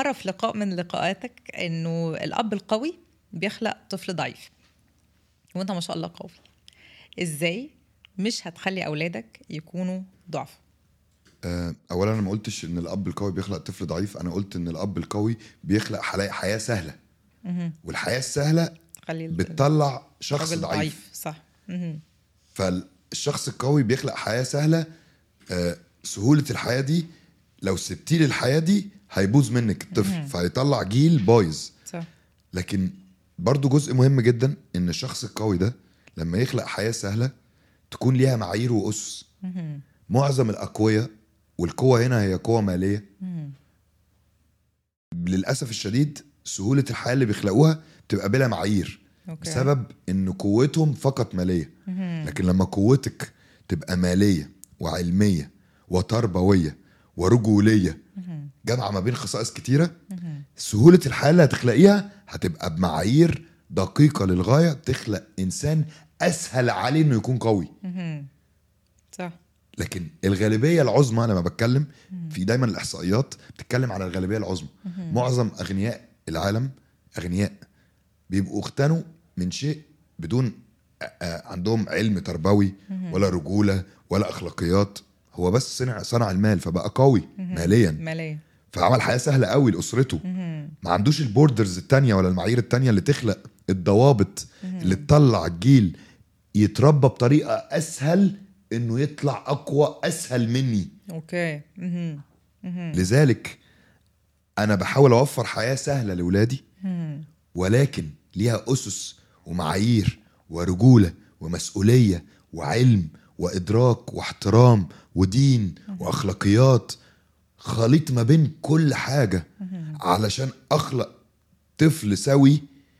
مرة في لقاء من لقاءاتك إنه الأب القوي بيخلق طفل ضعيف، وأنت ما شاء الله قوي. إزاي مش هتخلي أولادك يكونوا ضعف؟ اولا انا ما قلتش ان الاب القوي بيخلق طفل ضعيف، انا قلت ان الاب القوي بيخلق حياه سهله، والحياه السهله بتطلع شخص ضعيف. صح. فالشخص القوي بيخلق حياه سهله. سهوله الحياه دي لو سبتي الحياه دي هيبوظ منك الطفل، فهيطلع جيل بايظ. صح. لكن برضو جزء مهم جدا ان الشخص القوي ده لما يخلق حياه سهله تكون ليها معايير واسس. معظم الاقوياء، والقوة هنا هي قوة مالية، للأسف الشديد سهولة الحياة اللي بيخلقوها بتبقى بلا معايير. بسبب إن قوتهم فقط مالية. لكن لما قوتك تبقى مالية وعلمية وتربوية ورجولية، جمع ما بين خصائص كتيرة، سهولة الحياة اللي هتخلقيها هتبقى بمعايير دقيقة للغاية، تخلق إنسان أسهل عليه إنه يكون قوي. صح. لكن الغالبية العظمى، أنا ما بتكلم في دايما الإحصائيات بتتكلم على الغالبية العظمى. معظم أغنياء العالم أغنياء بيبقوا اغتنوا من شيء بدون عندهم علم تربوي ولا رجولة ولا أخلاقيات، هو بس صنع المال فبقى قوي ماليا، فعمل حياة سهلة قوي لأسرته. ما عندوش البوردرز التانية ولا المعايير التانية اللي تخلق الضوابط اللي تطلع الجيل يتربى بطريقة أسهل انه يطلع اقوى اسهل مني. اوكي. لذلك انا بحاول اوفر حياة سهلة لولادي، ولكن ليها اسس ومعايير ورجولة ومسؤولية وعلم وادراك واحترام ودين واخلاقيات، خليط ما بين كل حاجة علشان اخلق طفل سوي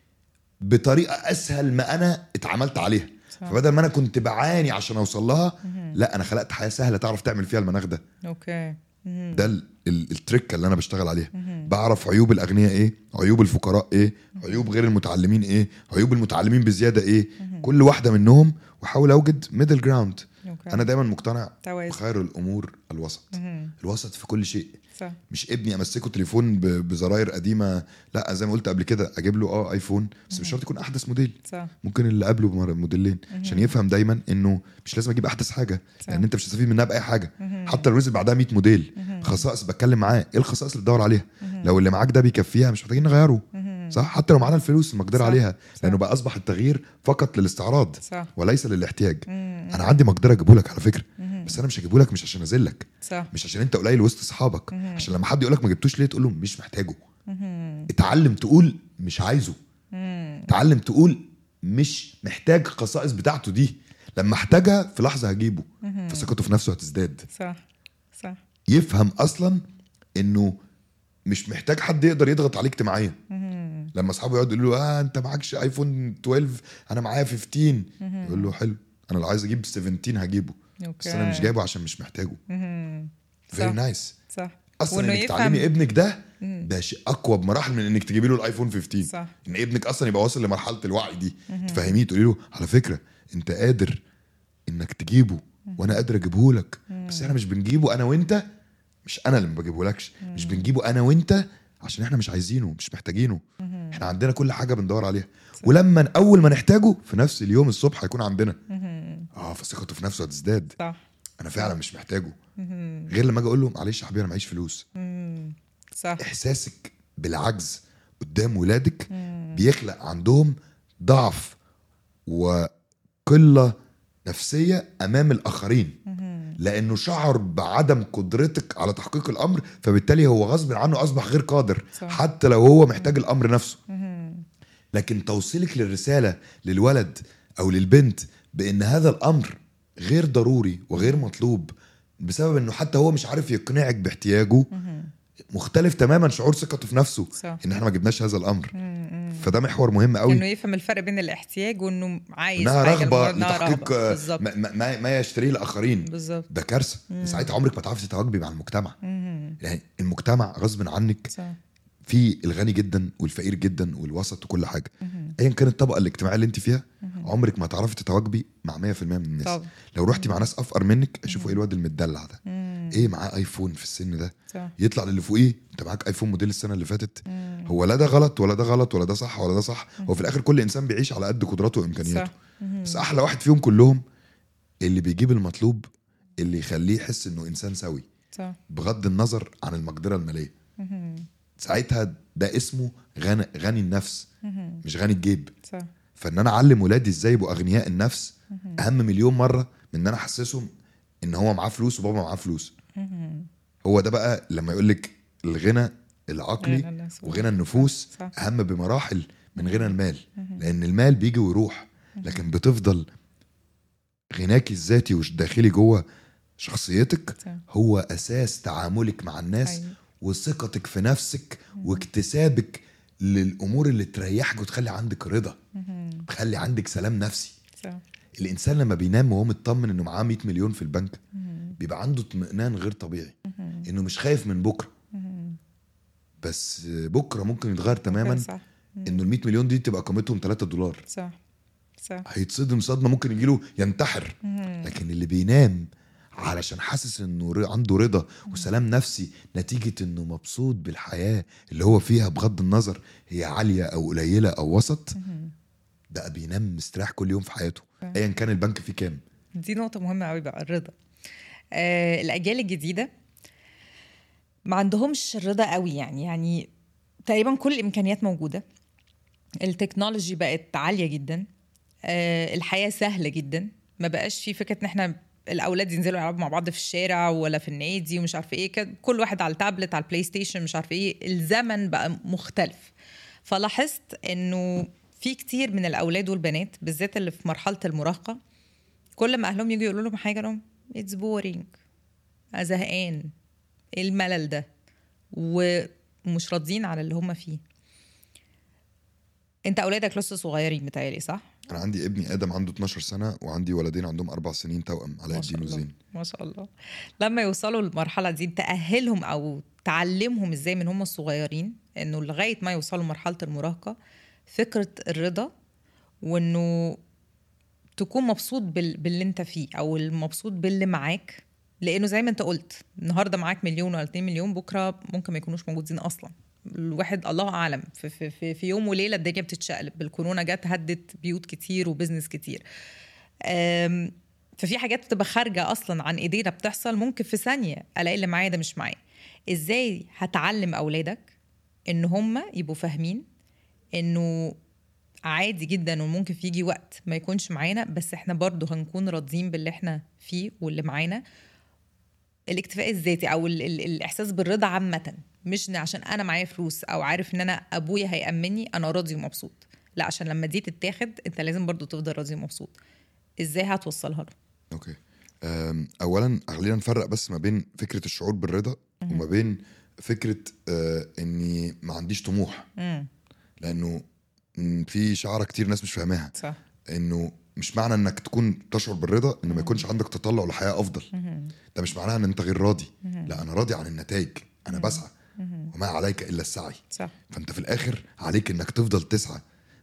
بطريقة اسهل ما انا اتعاملت عليها. فبدل ما انا كنت بعاني عشان اوصل لها، لا انا خلقت حياة سهلة تعرف تعمل فيها المناخ ده. اوكي. ده التريك اللي انا بشتغل عليها. بعرف عيوب الاغنياء ايه، عيوب الفقراء ايه، عيوب غير المتعلمين ايه، عيوب المتعلمين بزيادة ايه، كل واحدة منهم، وحاول اوجد ميدل جراوند. انا دايما مقتنع بخير الامور الوسط. الوسط في كل شيء. صح. مش ابني امسكه تليفون بزراير قديمه، لا زي ما قلت قبل كده اجيب له ايفون، بس مش شرط يكون احدث موديل. صح. ممكن اللي قبله موديلين، عشان يفهم دايما انه مش لازم اجيب احدث حاجه، لان انت مش هتستفيد منها باي حاجه. حتى لو نزل بعدها 100 موديل، خصائص بتكلم معاه ايه الخصائص اللي تدور عليها. لو اللي معاك ده بيكفيها مش محتاجين نغيره. صح. حتى لو معانا الفلوس المقدره عليها، لانه بقى اصبح التغيير فقط للاستعراض. صح. وليس للاحتياج. انا عندي مقدره اجيبه لك على فكره، بس انا مش هجيبه لك مش عشان اذلك، مش عشان انت قليل وسط اصحابك، عشان لما حد يقولك ما جبتوش ليه تقول له مش محتاجه. اتعلم تقول مش عايزه. اتعلم تقول مش محتاج خصائص بتاعته دي، لما احتاجها في لحظه هجيبه. فثقته في نفسه هتزداد. صح. صح. يفهم اصلا انه مش محتاج حد يقدر يضغط عليه اجتماعيا. لما اصحابه يقعدوا يقولوا له انت معكش ايفون 12 انا معايا 15، يقول له حلو، انا لو عايز اجيب 17 هجيبه، بس انا مش جايبه عشان مش محتاجه. very nice. صح. اصلا انك تعلمي ابنك ده شيء اقوى بمراحل من انك تجيبي له الايفون 15. صح. ان ابنك اصلا يبقى واصل لمرحله الوعي دي، تفهميه تقولي له على فكره انت قادر انك تجيبه وانا قادر اجيبه لك، بس احنا مش بنجيبه انا وانت، مش انا اللي ما بجيبهولكش، مش بنجيبه انا وانت عشان احنا مش عايزينه مش محتاجينه. احنا عندنا كل حاجه بندور عليها. صح. ولما اول ما نحتاجه في نفس اليوم الصبح هيكون عندنا. فثقته في نفسه هتزداد. صح. انا فعلا مش محتاجه. غير لما اجي اقول له معلش يا حبيبي انا معيش فلوس. صح. احساسك بالعجز قدام ولادك بيخلق عندهم ضعف وقله نفسيه امام الاخرين، لانه شعر بعدم قدرتك على تحقيق الامر، فبالتالي هو غصب عنه اصبح غير قادر. صح. حتى لو هو محتاج الامر نفسه. لكن توصيلك للرساله للولد او للبنت بان هذا الامر غير ضروري وغير مطلوب، بسبب انه حتى هو مش عارف يقنعك باحتياجه، مختلف تماما شعور ثقته في نفسه. صح. ان احنا ما جبناش هذا الامر. فده محور مهم قوي، انه يفهم الفرق بين الاحتياج وانه عايز حاجه رغبه لتحقيق ما يشتريه الاخرين. بالزبط. ده كارثه. ساعتها عمرك ما تعرفي تتواجبي مع المجتمع. يعني المجتمع غصب عنك. صح. في الغني جدا والفقير جدا والوسط وكل حاجه. ايا كانت الطبقه الاجتماعيه اللي انت فيها عمرك ما هتعرفي تتواجبي مع 100% من الناس طبعا. لو رحتي مع ناس افقر منك اشوفوا ايه الواد المدلع ده، ايه معاه ايفون في السن ده، صح. يطلع للي فوقيه انت معاك ايفون موديل السنه اللي فاتت. هو لا ده غلط ولا ده غلط ولا ده صح ولا ده صح. هو في الاخر كل انسان بيعيش على قد قدراته وامكانياته. بس احلى واحد فيهم كلهم اللي بيجيب المطلوب اللي يخليه يحس انه انسان سوي، صح. بغض النظر عن المقدره الماليه. ساعتها ده اسمه غني النفس، مش غني الجيب. صح. فان انا اعلم ولادي ازاي يبقوا اغنياء النفس اهم مليون مره من ان انا احسسهم ان هو معاه فلوس وبابا معاه فلوس. هو ده بقى لما يقولك الغنى العقلي وغنى النفوس صح. اهم بمراحل من غنى المال. لان المال بيجي ويروح، لكن بتفضل غناك الذاتي والداخلي جوه شخصيتك صح. هو اساس تعاملك مع الناس. أيوة. وثقتك في نفسك واكتسابك للامور اللي تريحك وتخلي عندك رضا، تخلي عندك سلام نفسي. صح. الانسان لما بينام وهو مطمن انه معاه 100 مليون في البنك بيبقى عنده اطمئنان غير طبيعي، انه مش خايف من بكره. بس بكره ممكن يتغير تماما. صح. انه ال 100 مليون دي تبقى قيمتهم $3. صح. صح. هيتصدم صدمه، ممكن يجيله ينتحر. لكن اللي بينام علشان حاسس انه عنده رضا وسلام نفسي نتيجة انه مبسوط بالحياة اللي هو فيها بغض النظر هي عالية او قليلة او وسط، ده بينام مستريح كل يوم في حياته ايا كان البنك فيه كام. دي نقطة مهمة قوي بقى، الرضا. الأجيال الجديدة ما عندهمش الرضا قوي، يعني تقريبا كل الإمكانيات موجودة، التكنولوجي بقت عالية جدا، الحياة سهلة جدا، ما بقاش في فكرة ان احنا الاولاد ينزلوا يلعبوا مع بعض في الشارع ولا في النادي ومش عارفه ايه، كل واحد على التابلت على البلاي ستيشن مش عارفه ايه. الزمن بقى مختلف. فلاحظت انه في كتير من الاولاد والبنات بالذات اللي في مرحله المراهقه كل ما اهلهم يجوا يقولوا لهم حاجه لهم اتس بورينج، زهقان، الملل ده، ومش راضيين على اللي هم فيه. انت اولادك لسه صغيرين متهيألي صح؟ انا عندي ابني ادم عنده 12 سنه وعندي ولدين عندهم 4 سنين توأم علاء الدين وزين. ما شاء الله. لما يوصلوا للمرحله دي تأهلهم او تعلمهم ازاي من هم الصغيرين انه لغايه ما يوصلوا مرحله المراهقه فكره الرضا، وانه تكون مبسوط باللي انت فيه او المبسوط باللي معاك. لانه زي ما انت قلت النهارده معاك 1 ولا 2 مليون، بكره ممكن ما يكونوش موجودين اصلا. الواحد الله اعلم في يوم وليله الدنيا بتتشقلب. بالكورونا جت هدت بيوت كتير وبزنس كتير. ففي حاجات بتبقى خارجه اصلا عن ايدينا بتحصل، ممكن في ثانيه الاقي اللي معايا ده مش معايا. ازاي هتعلم اولادك ان هم يبقوا فاهمين انه عادي جدا وممكن فيجي وقت ما يكونش معانا، بس احنا برضو هنكون راضيين باللي احنا فيه واللي معانا. الاكتفاء الذاتي او الاحساس بالرضا عامه، مش عشان انا معايا فلوس او عارف ان انا ابويا هيأمني انا راضي ومبسوط، لا، عشان لما دي تتاخد انت لازم برضو تفضل راضي ومبسوط. ازاي هتوصلها له؟ اوكي. اولا خلينا نفرق بس ما بين فكره الشعور بالرضا وما بين فكره اني ما عنديش طموح. لانه في شعارة كتير ناس مش فاهماها، صح. انه مش معنى انك تكون تشعر بالرضا ان ما يكونش عندك تطلع لحياة افضل. ده مش معناها ان انت غير راضي. لا، انا راضي عن النتائج، انا بسعى وما عليك الا السعي، صح. فانت في الاخر عليك انك تفضل تسعى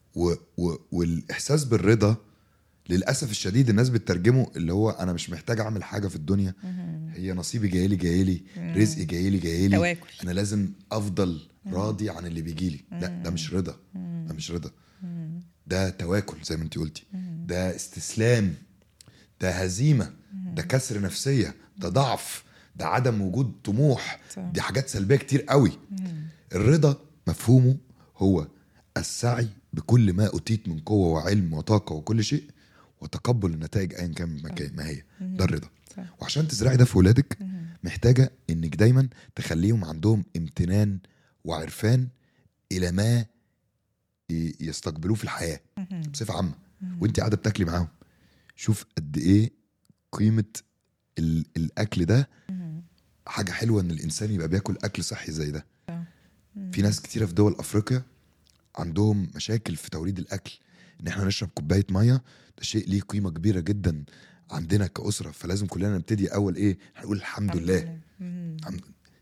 والاحساس بالرضا للاسف الشديد الناس بتترجمه اللي هو انا مش محتاج اعمل حاجة في الدنيا، هي نصيبي جايلي رزقي جايلي انا لازم افضل راضي عن اللي بيجيلي. لا، ده مش رضا، ده مش رضا، ده تواكل زي ما انت قلتي، ده استسلام، ده هزيمة، ده كسر نفسية، ده ضعف، ده عدم وجود طموح، دي حاجات سلبية كتير قوي. الرضا مفهومه هو السعي بكل ما أتيت من قوة وعلم وطاقة وكل شيء وتقبل النتائج أيا كان ما هي. ده الرضا. وعشان تزرعي ده في ولادك محتاجة انك دايما تخليهم عندهم امتنان وعرفان الى ما يستقبلوه في الحياة بصفة عامة. وانت قاعدة بتاكلي معاهم شوف قد ايه قيمة الاكل ده. حاجة حلوة ان الانسان يبقى بياكل اكل صحي زي ده. في ناس كتيرة في دول افريقيا عندهم مشاكل في توريد الاكل، ان احنا نشرب كوباية مية ده شيء ليه قيمة كبيرة جدا عندنا كأسرة. فلازم كلنا نبتدي اول ايه، هنقول الحمد لله.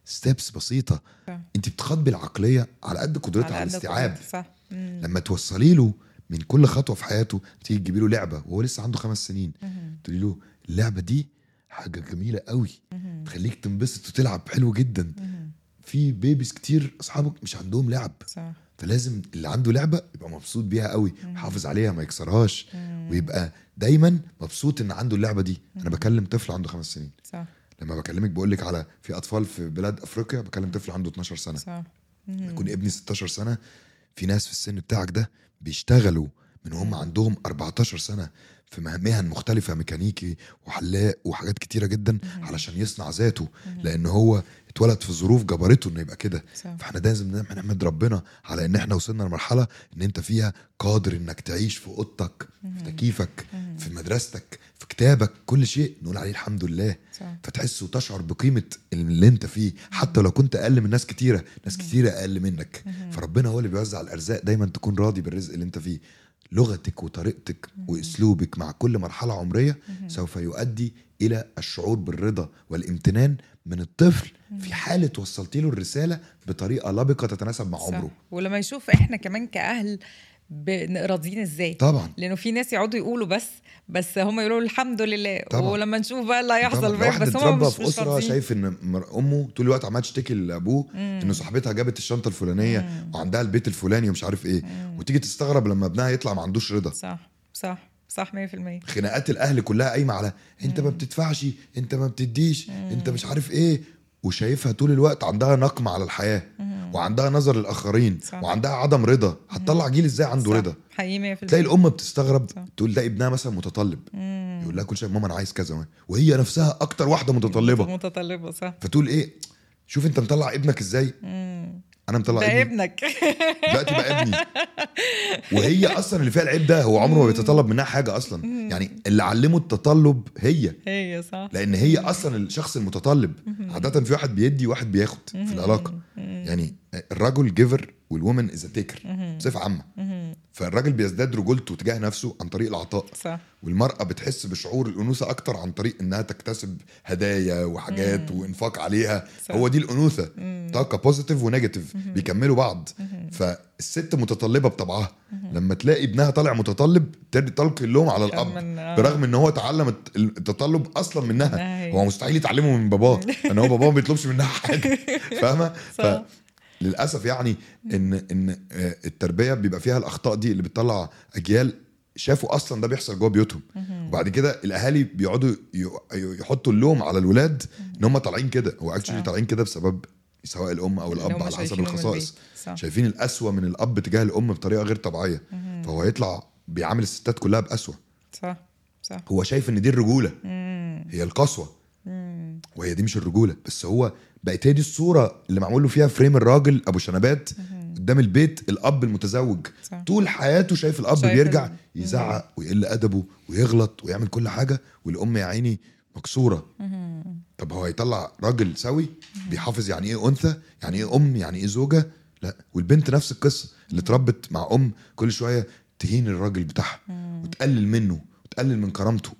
ستيبس بسيطه. انت بتخاطبي العقليه على قد قدرتها على الاستيعاب. صح. لما توصلي له من كل خطوه في حياته، تيجي تجيبي له لعبه وهو لسه عنده 5 سنين، تقولي له اللعبه دي حاجه جميله قوي، تخليك تنبسط وتلعب حلو جدا. في بيبيز كتير اصحابك مش عندهم لعب، صح. فلازم اللي عنده لعبه يبقى مبسوط بيها قوي، يحافظ عليها ما يكسرهاش، ويبقى دايما مبسوط ان عنده اللعبه دي. انا بكلم طفل عنده 5 سنين، صح. لما بكلمك بقول لك على في اطفال في بلاد افريقيا، بكلم طفل عنده 12 سنه، صح. يكون ابني 16 سنه. في ناس في السن بتاعك ده بيشتغلوا من هم عندهم 14 سنه في مهن مختلفه، ميكانيكي وحلاق وحاجات كتيره جدا، علشان يصنع ذاته، لان هو اتولد في ظروف جبرته انه يبقى كده. فاحنا لازم نحمد ربنا على ان احنا وصلنا لمرحله ان انت فيها قادر انك تعيش في اوضتك، في تكييفك، في مدرستك، في كتابك، كل شيء نقول عليه الحمد لله. فتحس وتشعر بقيمه اللي انت فيه، حتى لو كنت اقل من ناس كتيره اقل منك. فربنا هو اللي بيوزع الارزاق. دايما تكون راضي بالرزق اللي انت فيه. لغتك وطريقتك واسلوبك مع كل مرحله عمريه سوف يؤدي الى الشعور بالرضا والامتنان من الطفل، في حاله وصلتي له الرساله بطريقه لبقه تتناسب مع عمره. ولما يشوف احنا كمان كاهل راضيين ازاي طبعا، لانه في ناس يقعدوا يقولوا بس هم يقولوا الحمد لله طبعا. ولما نشوف بقى اللي هيحصل بس هم مش في اسره شايف ان امه طول الوقت عماله تشتكي لابوه انه صاحبتها جابت الشنطه الفلانيه وعندها البيت الفلاني ومش عارف ايه، وتيجي تستغرب لما ابنها يطلع ما عندوش رضا. صح 100%. خناقات الاهل كلها قايمه على انت ما بتدفعش، انت ما بتديش، انت مش عارف ايه، وشايفها طول الوقت عندها نقمه على الحياه، وعندها نظر للاخرين، وعندها عدم رضا. هتطلع جيل ازاي عنده رضا؟ حقيقي 100%. تلاقي الام بتستغرب، تقول ده ابنها مثلا متطلب، يقول لها كل شيء ماما انا عايز كذا، وهي نفسها اكتر واحده متطلبه. صح. فتقول ايه، شوف انت مطلع ابنك ازاي، انا مطلع ده ابنك دلوقتي بقى ابني، وهي اصلا اللي فيها العيب ده، هو عمره ما بيتطلب منها حاجه اصلا. يعني اللي علمه التطلب هي صح، لان هي اصلا الشخص المتطلب. عاده في واحد بيدي وواحد بياخد في العلاقه. يعني الرجل جيفر والومن از تيكر بصفه عامه. فالراجل بيزداد رجولته تجاه نفسه عن طريق العطاء، صح. والمرأة بتحس بشعور الأنوثة أكتر عن طريق إنها تكتسب هدايا وحاجات وإنفاق عليها. صح. هو دي الأنوثة، طاقة بوزيتيف ونيجاتيف بيكملوا بعض. فالست متطلبة بطبعها، لما تلاقي ابنها طالع متطلب تلقي اللوم على الأب، برغم إن هو تعلم التطلب أصلا منها. هو مستحيل يتعلمه من باباه، لأن هو باباه ما بيطلبش منها حاجة. فاهمة؟ للأسف يعني إن التربية بيبقى فيها الأخطاء دي اللي بتطلع أجيال شافوا أصلا ده بيحصل جوه بيوتهم. وبعد كده الأهالي بيقعدوا يحطوا اللوم على الولاد إن هم طالعين كده. هو أكتشلي طالعين كده بسبب سواء الأم أو الأب على حسب الخصائص. شايفين الأسوأ من الأب تجاه الأم بطريقة غير طبيعية. فهو يطلع بيعامل الستات كلها بأسوأ. صح. هو شايف إن دي الرجولة، هي القسوة، وهي دي مش الرجولة. بس هو بقت هي دي الصورة اللي معمول له فيها فريم الراجل أبو شنبات قدام البيت، الأب المتزوج. صح. طول حياته شايف الأب بيرجع يزعق ويقل أدبه ويغلط ويعمل كل حاجة، والأم يا عيني مكسورة. طب هو يطلع راجل سوي بيحافظ يعني إيه أنثى، يعني إيه أم، يعني إيه زوجة؟ لا. والبنت نفس القصة، اللي تربت مع أم كل شوية تهين الراجل بتاعها وتقلل منه وتقلل من كرامته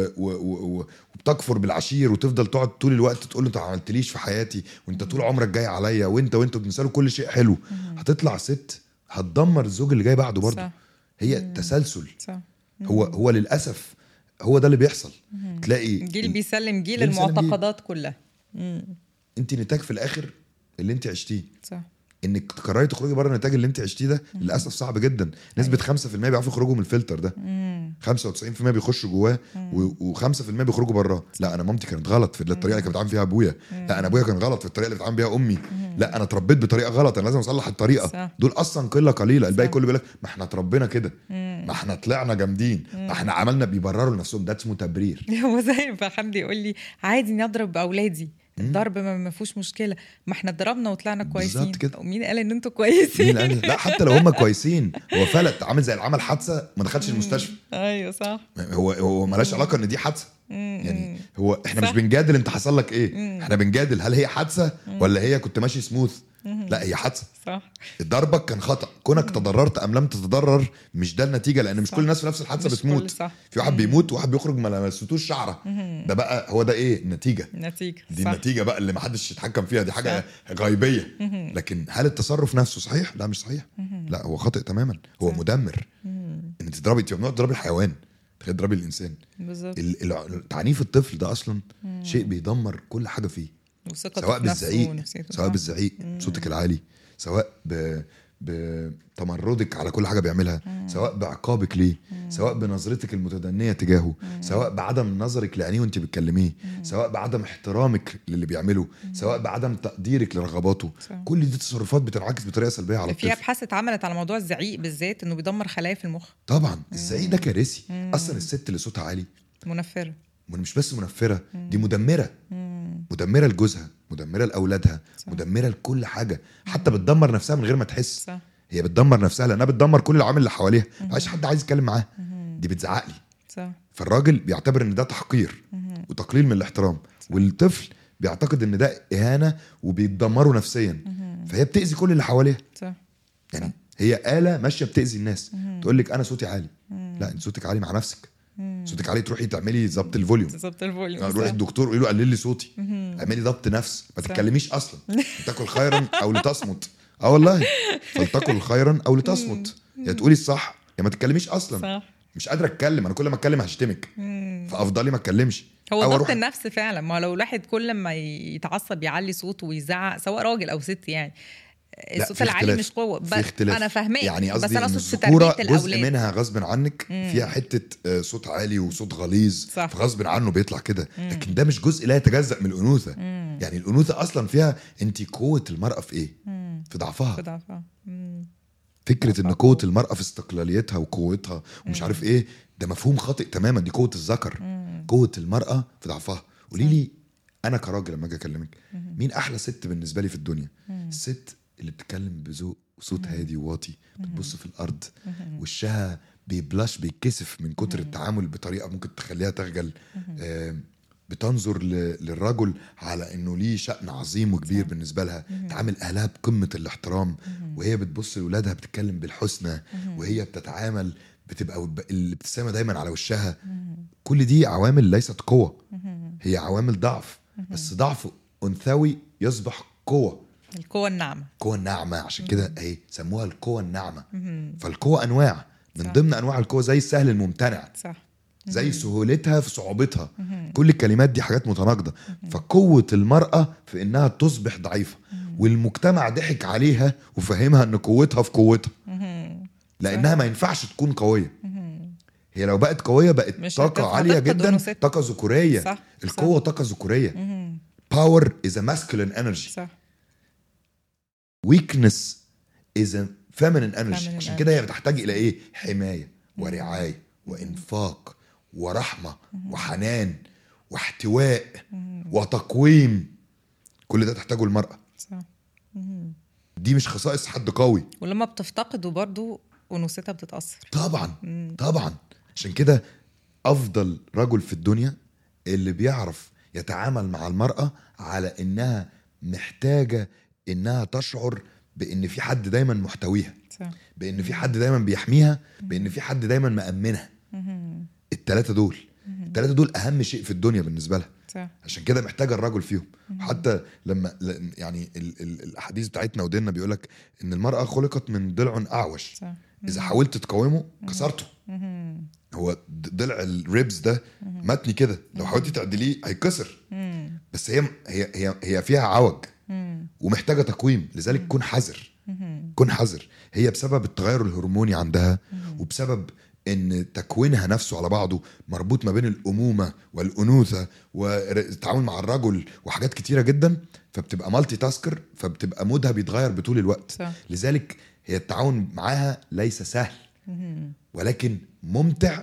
وبتكفر بالعشير، وتفضل تقعد طول الوقت تقول له انت ما عملتليش في حياتي، وانت طول عمرك جاي عليا، وانت بتنساله كل شيء حلو. هتطلع ست هتدمر الزوج اللي جاي بعده برضه. هي تسلسل. صح. هو للاسف هو ده اللي بيحصل. تلاقي جيل بيسلم جيل المعتقدات كلها. انت نتاج في الاخر اللي انت عشتيه. صح. انك تقرري تخرجي بره النتاج اللي انت عشتيه ده للاسف صعب جدا. نسبه 5% بيعرفوا يخرجوا من الفلتر ده، 95% بيخشوا جواه و5% بيخرجوا براه. لا انا مامتي كانت غلط في الطريقه اللي كانت بتعامل فيها ابويا، لا انا ابويا كان غلط في الطريقه اللي بتعامل بيها امي، لا انا اتربيت بطريقه غلط، انا لازم اصلح الطريقه. صح. دول اصلا قله قليله. الباقي كله بيقول لك ما احنا اتربينا كده، ما احنا طلعنا جامدين، ما احنا عملنا، بيبرروا لنفسهم. ده اسمه تبرير. هو زي ما حمدي يقول لي عادي نضرب اولادي، الضرب ما فيهوش مشكله، ما احنا ضربنا وطلعنا كويسين. ومين قال ان انتوا كويسين؟ لا حتى لو هم كويسين، هو فلت عامل زي اللي عمل حادثه ما دخلش المستشفى. ايوه صح. هو ملاش علاقه ان دي حادثه. يعني هو احنا صح. مش بنجادل انت حصل لك ايه، احنا بنجادل هل هي حادثه ولا هي كنت ماشي سموث. لا هي حادثه. صح. ضربك كان خطا، كونك تضررت ام لم تتضرر مش ده النتيجه، لان مش صح. كل الناس في نفس الحادثه مش بتموت. كل- صح. في واحد بيموت وواحد بيخرج ما لمستوش شعره. ده بقى هو ده ايه النتيجه. نتيجة. دي صح. النتيجه بقى اللي محدش يتحكم فيها، دي حاجه غيبيه. لكن هل التصرف نفسه صحيح؟ لا مش صحيح. لا هو خاطئ تماما، هو صح. مدمر. ان انت تضربي الحيوان، تخيل تضربي الانسان. بالظبط. تعنيف الطفل ده اصلا شيء بيدمر كل حاجه فيه، وثقته سواء في نفسه بالزعيق، ونفسيته. سواء صح. بالزعيق صوتك العالي، سواء بتمردك على كل حاجه بيعملها، سواء بعقابك ليه، سواء بنظرتك المتدنيه تجاهه، سواء بعدم نظرك لعينيه وانت بتكلميه، سواء بعدم احترامك للي بيعمله، سواء بعدم تقديرك لرغباته. صح. كل دي تصرفات بتنعكس بطريقه سلبيه على في الطفل. ابحاث اتعملت على موضوع الزعيق بالذات، انه بيدمر خلايا في المخ. طبعا الزعيق ده كارثي. اصلا الست اللي صوتها عالي منفرة. مش بس منفره، دي مدمره. مدمره لجوزها، مدمره لاولادها، مدمره لكل حاجه، حتى بتدمر نفسها من غير ما تحس. صح. هي بتدمر نفسها لانها بتدمر كل العوامل اللي حواليها. مفيش حد عايز يتكلم معاها، دي بتزعق لي. صح. فالراجل بيعتبر ان ده تحقير وتقليل من الاحترام، والطفل بيعتقد ان ده اهانه وبيتدمروا نفسيا. فهي بتاذي كل اللي حواليها. صح. يعني هي آلة ماشيه بتاذي الناس. تقول لك انا صوتي عالي، لا انت صوتك عالي مع نفسك. صوتك عالي تروحي تعملي ضبط الفوليوم، بالظبط الفوليوم. روحي الدكتور قولي له قلل لي صوتي، اعملي ضبط نفس، ما تتكلميش اصلا، تاكل خيرا او لتصمت. والله فلتقل خيرا او لتصمت، يا تقولي الصح يا ما تتكلميش اصلا. صح. مش قادره اتكلم، انا كل ما اتكلم هشتمك، فافضلي ما اتكلمش. هو أو ضبط أروح- النفس فعلا. ما لو الواحد كل ما يتعصب يعلي صوته ويزعق، سواء راجل او ست يعني، لا، الصوت في العالي اختلاف. مش قوه. في اختلاف. انا فاهماك، يعني بس قصدي انا ان اقصد في الذكوره تربيه جزء الاولاد. منها غصب عنك فيها حته صوت عالي وصوت غليظ، صح. فغصب عنه بيطلع كده. لكن ده مش جزء لا يتجزأ من الانوثه. يعني الانوثه اصلا فيها، انت قوه المراه في ايه؟ في ضعفها. في ضعفها. فكره ان قوه المراه في استقلاليتها وقوتها ومش عارف ايه، ده مفهوم خاطئ تماما. دي قوه الذكر. قوه المراه في ضعفها. قولي لي انا كراجل لما اجي اكلمك، مين احلى ست بالنسبه لي في الدنيا؟ الست اللي بتتكلم بذوق وصوت هادي وواطي، بتبص في الارض، وشها بيبلاش بيتكسف من كتر التعامل بطريقه ممكن تخليها تخجل. بتنظر للرجل على انه ليه شأن عظيم وكبير بالنسبه لها، تعامل اهلها بقمه الاحترام، وهي بتبص لاولادها بتتكلم بالحسنى، وهي بتتعامل بتبقى الابتسامه دايما على وشها. كل دي عوامل ليست قوه، هي عوامل ضعف، بس ضعف انثوي يصبح قوه. القوه الناعمه. القوه الناعمه، عشان كده اهي سموها القوه الناعمه. فالقوه انواع، من ضمن انواع القوه زي السهل الممتنع، صح. زي سهولتها في صعوبتها. كل الكلمات دي حاجات متناقضه. فقوه المراه في انها تصبح ضعيفه، والمجتمع ضحك عليها وفهمها ان قوتها في قوتها، لانها ما ينفعش تكون قويه. هي لو بقت قويه بقت طاقه عاليه جدا، طاقه ذكوريه. صح. القوه طاقه ذكوريه. power is a masculine energy. صح. weakness is a feminine energy. عشان كده هي بتحتاج الى ايه؟ حمايه ورعايه وانفاق ورحمه وحنان واحتواء وتقويم. كل ده تحتاجه المراه. صح. دي مش خصائص حد قوي. ولما بتفتقده برضو انوثتها بتتاثر. طبعا. طبعا. عشان كده افضل رجل في الدنيا اللي بيعرف يتعامل مع المراه على انها محتاجه انها تشعر بان في حد دايما محتويها، صح. بان في حد دايما بيحميها، بان في حد دايما مأمنها. الثلاثه دول اهم شيء في الدنيا بالنسبه لها. صح. عشان كده محتاجه الرجل فيهم. حتى لما يعني الاحاديث بتاعتنا وديننا بيقولك ان المراه خلقت من ضلع اعوج. صح. اذا حاولت تقاومه كسرته. هو ضلع الريبس ده متني كده، لو حاولتي تعدليه هيكسر. بس هي فيها عوج ومحتاجه تقويم، لذلك كن حذر. كن حذر. هي بسبب التغير الهرموني عندها، وبسبب ان تكوينها نفسه على بعضه مربوط ما بين الامومه والانوثه والتعامل مع الرجل وحاجات كتيره جدا، فبتبقى مالتي تاسكر، فبتبقى مودها بيتغير بطول الوقت. صح. لذلك هي التعاون معاها ليس سهل، ولكن ممتع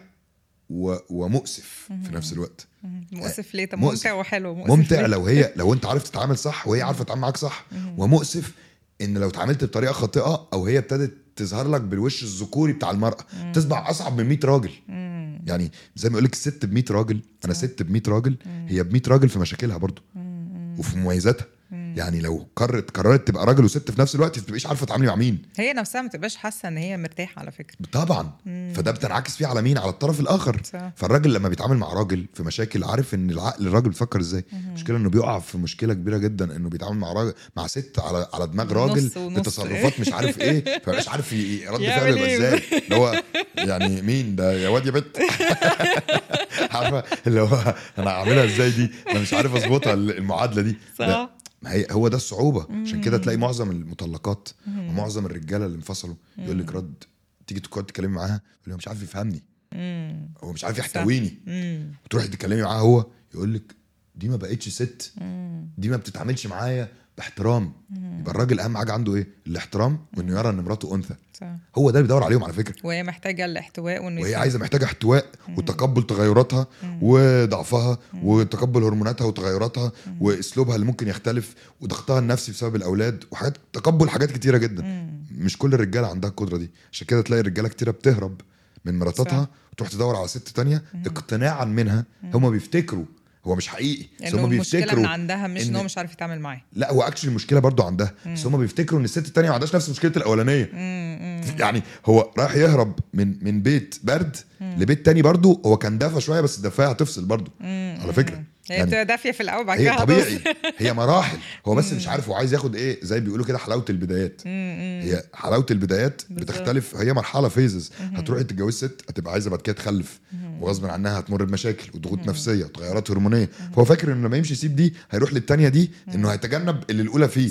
ومؤسف في نفس الوقت. مؤسف ليه؟ طب مؤسف. ممتع وحلو. ممتع لو انت عارف تتعامل صح وهي عارفه تتعامل معاك صح. ومؤسف ان لو اتعاملت بطريقه خاطئه او هي ابتدت تظهر لك بالوش الذكوري بتاع المراه، تصبح اصعب من 100 راجل. يعني زي ما يقول لك الست ب 100 راجل، انا ست ب 100 راجل، هي ب 100 راجل في مشاكلها برضو وفي مميزاتها. يعني لو قررت تبقى راجل وست في نفس الوقت، ما بتبقيش عارفه تتعاملي مع مين. هي نفسها ما تبقاش حاسه ان هي مرتاحه على فكره. طبعا. فده بتنعكس فيه على مين؟ على الطرف الاخر. صح. فالراجل لما بيتعامل مع راجل في مشاكل عارف ان العقل الراجل بيفكر ازاي. مشكله انه بيقع في مشكله كبيره جدا انه بيتعامل مع راجل مع ست على دماغ راجل بتصرفات مش عارف ايه، فمش عارف رد فعله يبقى ازاي. اللي هو يعني مين ده يا واد يا بنت؟ عارفه اللي هو انا اعملها ازاي دي؟ انا مش عارف اظبطها المعادله دي. صح. هو ده الصعوبه. عشان كده تلاقي معظم المطلقات ومعظم الرجاله اللي انفصلوا يقول لك رد، تيجي تقعد تتكلمي معاها يقول لها مش عارف يفهمني، هو مش عارف يحتويني. وتروحي تتكلمي معاها هو يقول لك دي ما بقتش ست، دي ما بتتعاملش معايا باحترام. يبقى الراجل اهم حاجه عنده ايه؟ الاحترام، وانه يرى ان مراته انثى. هو ده اللي بيدور عليهم على فكره. وهي محتاجه الاحتواء، وهي محتاجه احتواء وتقبل تغيراتها وضعفها وتقبل هرموناتها وتغيراتها واسلوبها اللي ممكن يختلف وضغطها النفسي بسبب الاولاد وحاجات، تقبل حاجات كتيره جدا. مش كل الرجاله عندها القدره دي. عشان كده تلاقي الرجاله كتيره بتهرب من مراتاتها وتروح تدور على ست تانية اقتناعا منها. هم بيفتكروا هو مش حقيقي، بس هم بيفتكروا من عندها مش انه مش عارف يتعامل معاه. لا هو اكشلي المشكله برضو عندها، بس هم بيفتكروا ان الست التانية ما عندهاش نفس مشكله الاولانيه. يعني هو راح يهرب من بيت برد لبيت تاني برضو، هو كان دافع شويه بس الدفايه هتفصل برضو على فكره. هي يعني دافيه في الاول بعد كده هي طبيعي. هي مراحل. هو بس مش عارف هو عايز ياخد ايه، زي بيقولوا كده حلاوه البدايات. هي حلاوه البدايات بتختلف، هي مرحله فيزز. هتروحي تتجوز ست هتبقى عايزه بعد كده تخلف، وغصب عنها هتمر بمشاكل وضغوط نفسيه وتغيرات هرمونيه. فهو فاكر انه لما يمشي يسيب دي هيروح للتانية دي، انه هيتجنب اللي الاولى فيه.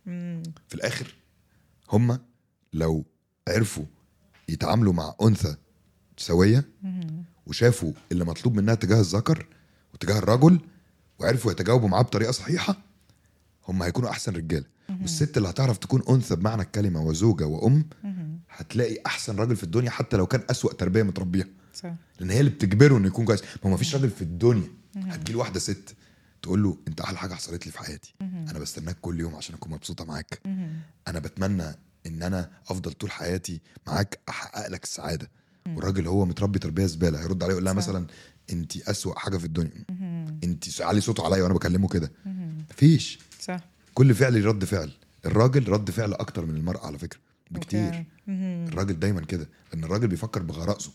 في الاخر هم لو عرفوا يتعاملوا مع انثى سويه وشافوا اللي مطلوب منها تجاه الذكر وتجاه الرجل وعرفوا يتجاوبوا معاه بطريقه صحيحه، هم هيكونوا احسن رجاله. والست اللي هتعرف تكون انثى بمعنى الكلمه وزوجه وام هتلاقي احسن راجل في الدنيا، حتى لو كان اسوأ تربيه متربيها. لان هي اللي بتجبره انه يكون كويس. ما فيش راجل في الدنيا هتجيله واحده ست تقول له انت احلى حاجه حصلت لي في حياتي، انا بستناك كل يوم عشان اكون مبسوطه معاك، انا بتمنى ان انا افضل طول حياتي معاك احقق لك السعاده. والراجل هو متربي تربيه زباله هيرد عليه يقول لها مثلا انت اسوأ حاجه في الدنيا، انت علي صوته عليا وانا بكلمه كده. مفيش. صح. كل فعل رد فعل. الراجل رد فعل اكتر من المرأة على فكره بكتير. الراجل دايما كده، ان الراجل بيفكر بغرائزه،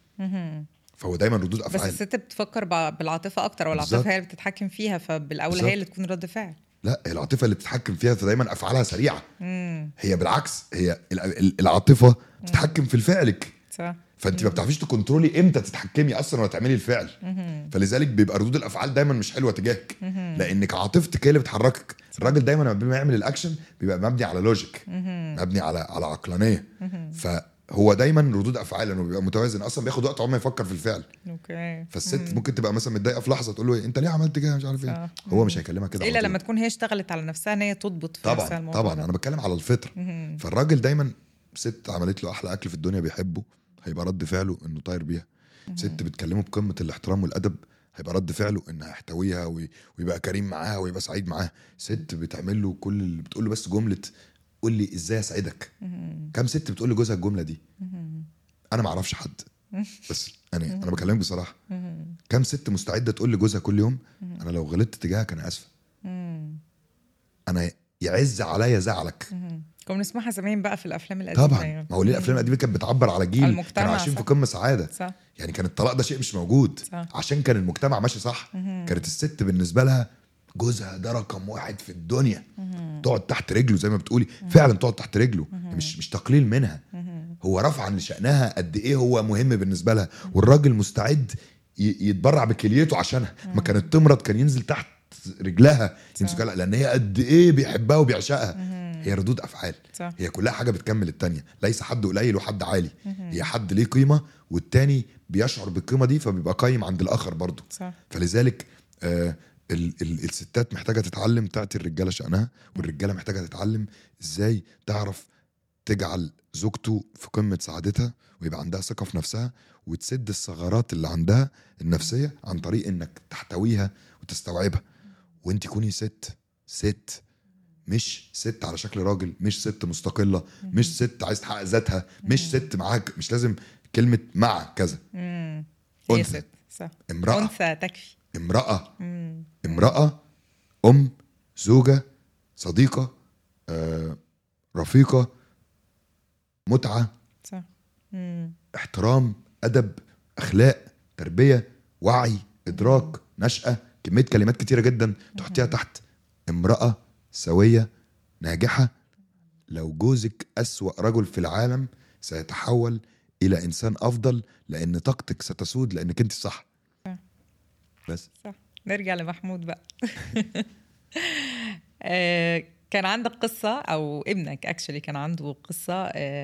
فهو دايما ردود افعال. بس الست بتفكر بالعاطفه اكتر، والعاطفه هي اللي بتتحكم فيها، فبالاولى هي اللي تكون رد فعل. لا هي العاطفه اللي بتتحكم فيها، فدايما افعالها سريعه. هي بالعكس، هي العاطفه بتتحكم في فعلك. صح. فانت ما بتعرفيش تكنترولي امتى تتحكمي اصلا ولا تعملي الفعل. فلذلك بيبقى ردود الافعال دايما مش حلوه تجاهك، لانك عاطفتك هي اللي بتحركك. الراجل دايما لما بيعمل الاكشن بيبقى مبني على لوجيك، مبني على عقلانيه. فهو دايما ردود افعال لانه بيبقى متوازن، اصلا بياخد وقت عمره ما يفكر في الفعل. فالست ممكن تبقى مثلا متضايقه في لحظه تقول له انت ليه عملت كده مش عارف ايه، هو مش هيكلمها كده الا لما تكون هي اشتغلت على نفسها ان هي تضبط في نفسها الموضوع. طبعا انا بتكلم على الفطره. فالراجل دايما ست عملت له احلى اكل في الدنيا بيحبه هيبقى رد فعله انه طاير بيها. ست بتكلمه بقمه الاحترام والادب هيبقى رد فعله انها يحتويها ويبقى كريم معاها ويبقى سعيد معاها. ست بتعمل له كل اللي بتقول له بس جمله قول لي ازاي اسعدك. كم ست بتقول لجوزها الجمله دي؟ انا ما اعرفش حد، بس انا بكلمك بصراحه. كم ست مستعده تقول لجوزها كل يوم انا لو غلطت تجاهك انا اسفه، انا يعز عليا زعلك. كنا نسمعها زمان بقى في الافلام القديمه. طبعا يعني. ما هو ليه الافلام القديمه كانت بتعبر على جيل كانوا عايشين في قمه سعاده. صح. يعني كان الطلاق ده شيء مش موجود. صح. عشان كان المجتمع ماشي صح. كانت الست بالنسبه لها جوزها ده رقم واحد في الدنيا. تقعد تحت رجله زي ما بتقولي، فعلا تقعد تحت رجله. مش تقليل منها، هو رفعا لشأنها قد ايه هو مهم بالنسبه لها. والراجل مستعد يتبرع بكليته عشانها. ما كانت تمرض كان ينزل تحت رجلها يمسكها، لان هي قد ايه بيحبها وبيعشقها. هي ردود افعال. صح. هي كلها حاجه بتكمل التانية. ليس حد قليل وحد عالي. هي حد ليه قيمه والتاني بيشعر بالقيمه دي فبيبقى قايم عند الاخر برضو. صح. فلذلك الستات محتاجه تتعلم تعطي الرجاله شأنها، والرجاله محتاجه تتعلم ازاي تعرف تجعل زوجته في قمه سعادتها ويبقى عندها ثقه في نفسها، وتسد الثغرات اللي عندها النفسيه عن طريق انك تحتويها وتستوعبها. وانت كوني ست مش ست على شكل راجل، مش ست مستقلة، مش ست عايز تحقق ذاتها، مش ست معاك، مش لازم كلمة مع كذا. هي ست. صح. امرأة. أنثى تكفي. امرأة. امرأة، زوجة، صديقة، رفيقة، متعة، صح. احترام، أدب، أخلاق، تربية، وعي، إدراك، نشأة. كمية كلمات كتيرة جدا تحطيها تحت امرأة سوية ناجحة. لو جوزك أسوأ رجل في العالم سيتحول إلى إنسان أفضل، لأن طاقتك ستسود لأنك أنت صح. بس صح. نرجع لمحمود بقى. كان عندك قصة أو ابنك اكشلي كان عنده قصة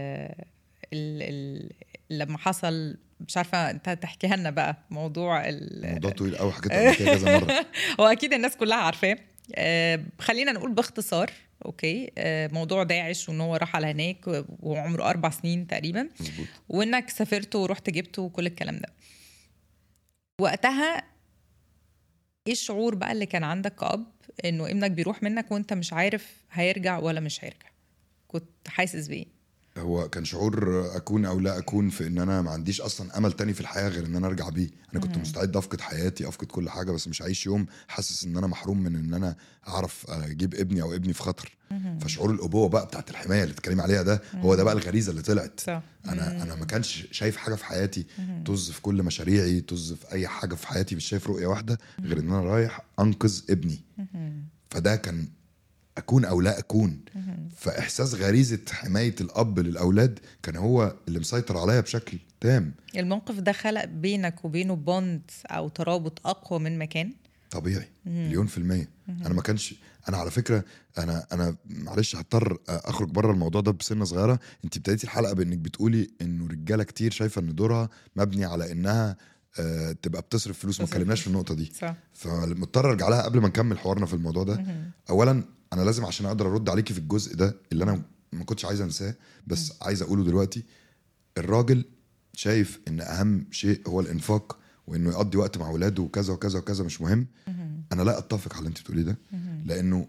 لما حصل، مش عارفة انت تحكيها لنا بقى موضوع الموضوع طويل قوي، حكيت قبل كده كذا مرة. هو أكيد الناس كلها عارفاه. خلينا نقول باختصار. اوكي. موضوع داعش وان هو راح على هناك وعمره 4 سنين تقريبا. مزبوط. وانك سافرت ورحت جبته وكل الكلام ده. وقتها ايه الشعور بقى اللي كان عندك كأب انه ابنك بيروح منك وانت مش عارف هيرجع ولا مش هيرجع؟ كنت حاسس بيه؟ هو كان شعور اكون او لا اكون في ان انا ما عنديش اصلا امل تاني في الحياه غير ان انا ارجع بيه. انا كنت مستعد افقد حياتي، افقد كل حاجه، بس مش عايش يوم حاسس ان انا محروم من ان انا اعرف اجيب ابني او ابني في خطر. فشعور الابوه بقى بتاعت الحمايه اللي بتتكلمي عليها ده، هو ده بقى الغريزه اللي طلعت. انا ما كانش شايف حاجه في حياتي، طز في كل مشاريعي، طز في اي حاجه في حياتي، مش شايف رؤيه واحده غير ان انا رايح انقذ ابني. فده كان أكون أو لا أكون. فإحساس غريزة حماية الأب للأولاد كان هو اللي مسيطر عليا بشكل تام. الموقف ده خلق بينك وبينه بوند أو ترابط أقوى من مكان؟ طبيعي. 1,000,000%. أنا ما كانش، أنا على فكرة أنا معلش هضطر أخرج بره الموضوع ده بسنة صغيرة. أنت ابتديتي الحلقة بأنك بتقولي إنه رجالة كتير شايفة إن دورها مبني على إنها تبقى بتصرف فلوس. ما اتكلمناش في النقطة دي، فمضطر أرجع لها قبل ما نكمل حوارنا في الموضوع ده. أولا أنا لازم عشان أقدر أرد عليكي في الجزء ده اللي أنا ما كنتش عايز أنساه بس عايز أقوله دلوقتي. الراجل شايف إن أهم شيء هو الإنفاق وإنه يقضي وقت مع أولاده وكذا وكذا وكذا، مش مهم. أنا لا أتفق على اللي أنت بتقوليه ده، لأنه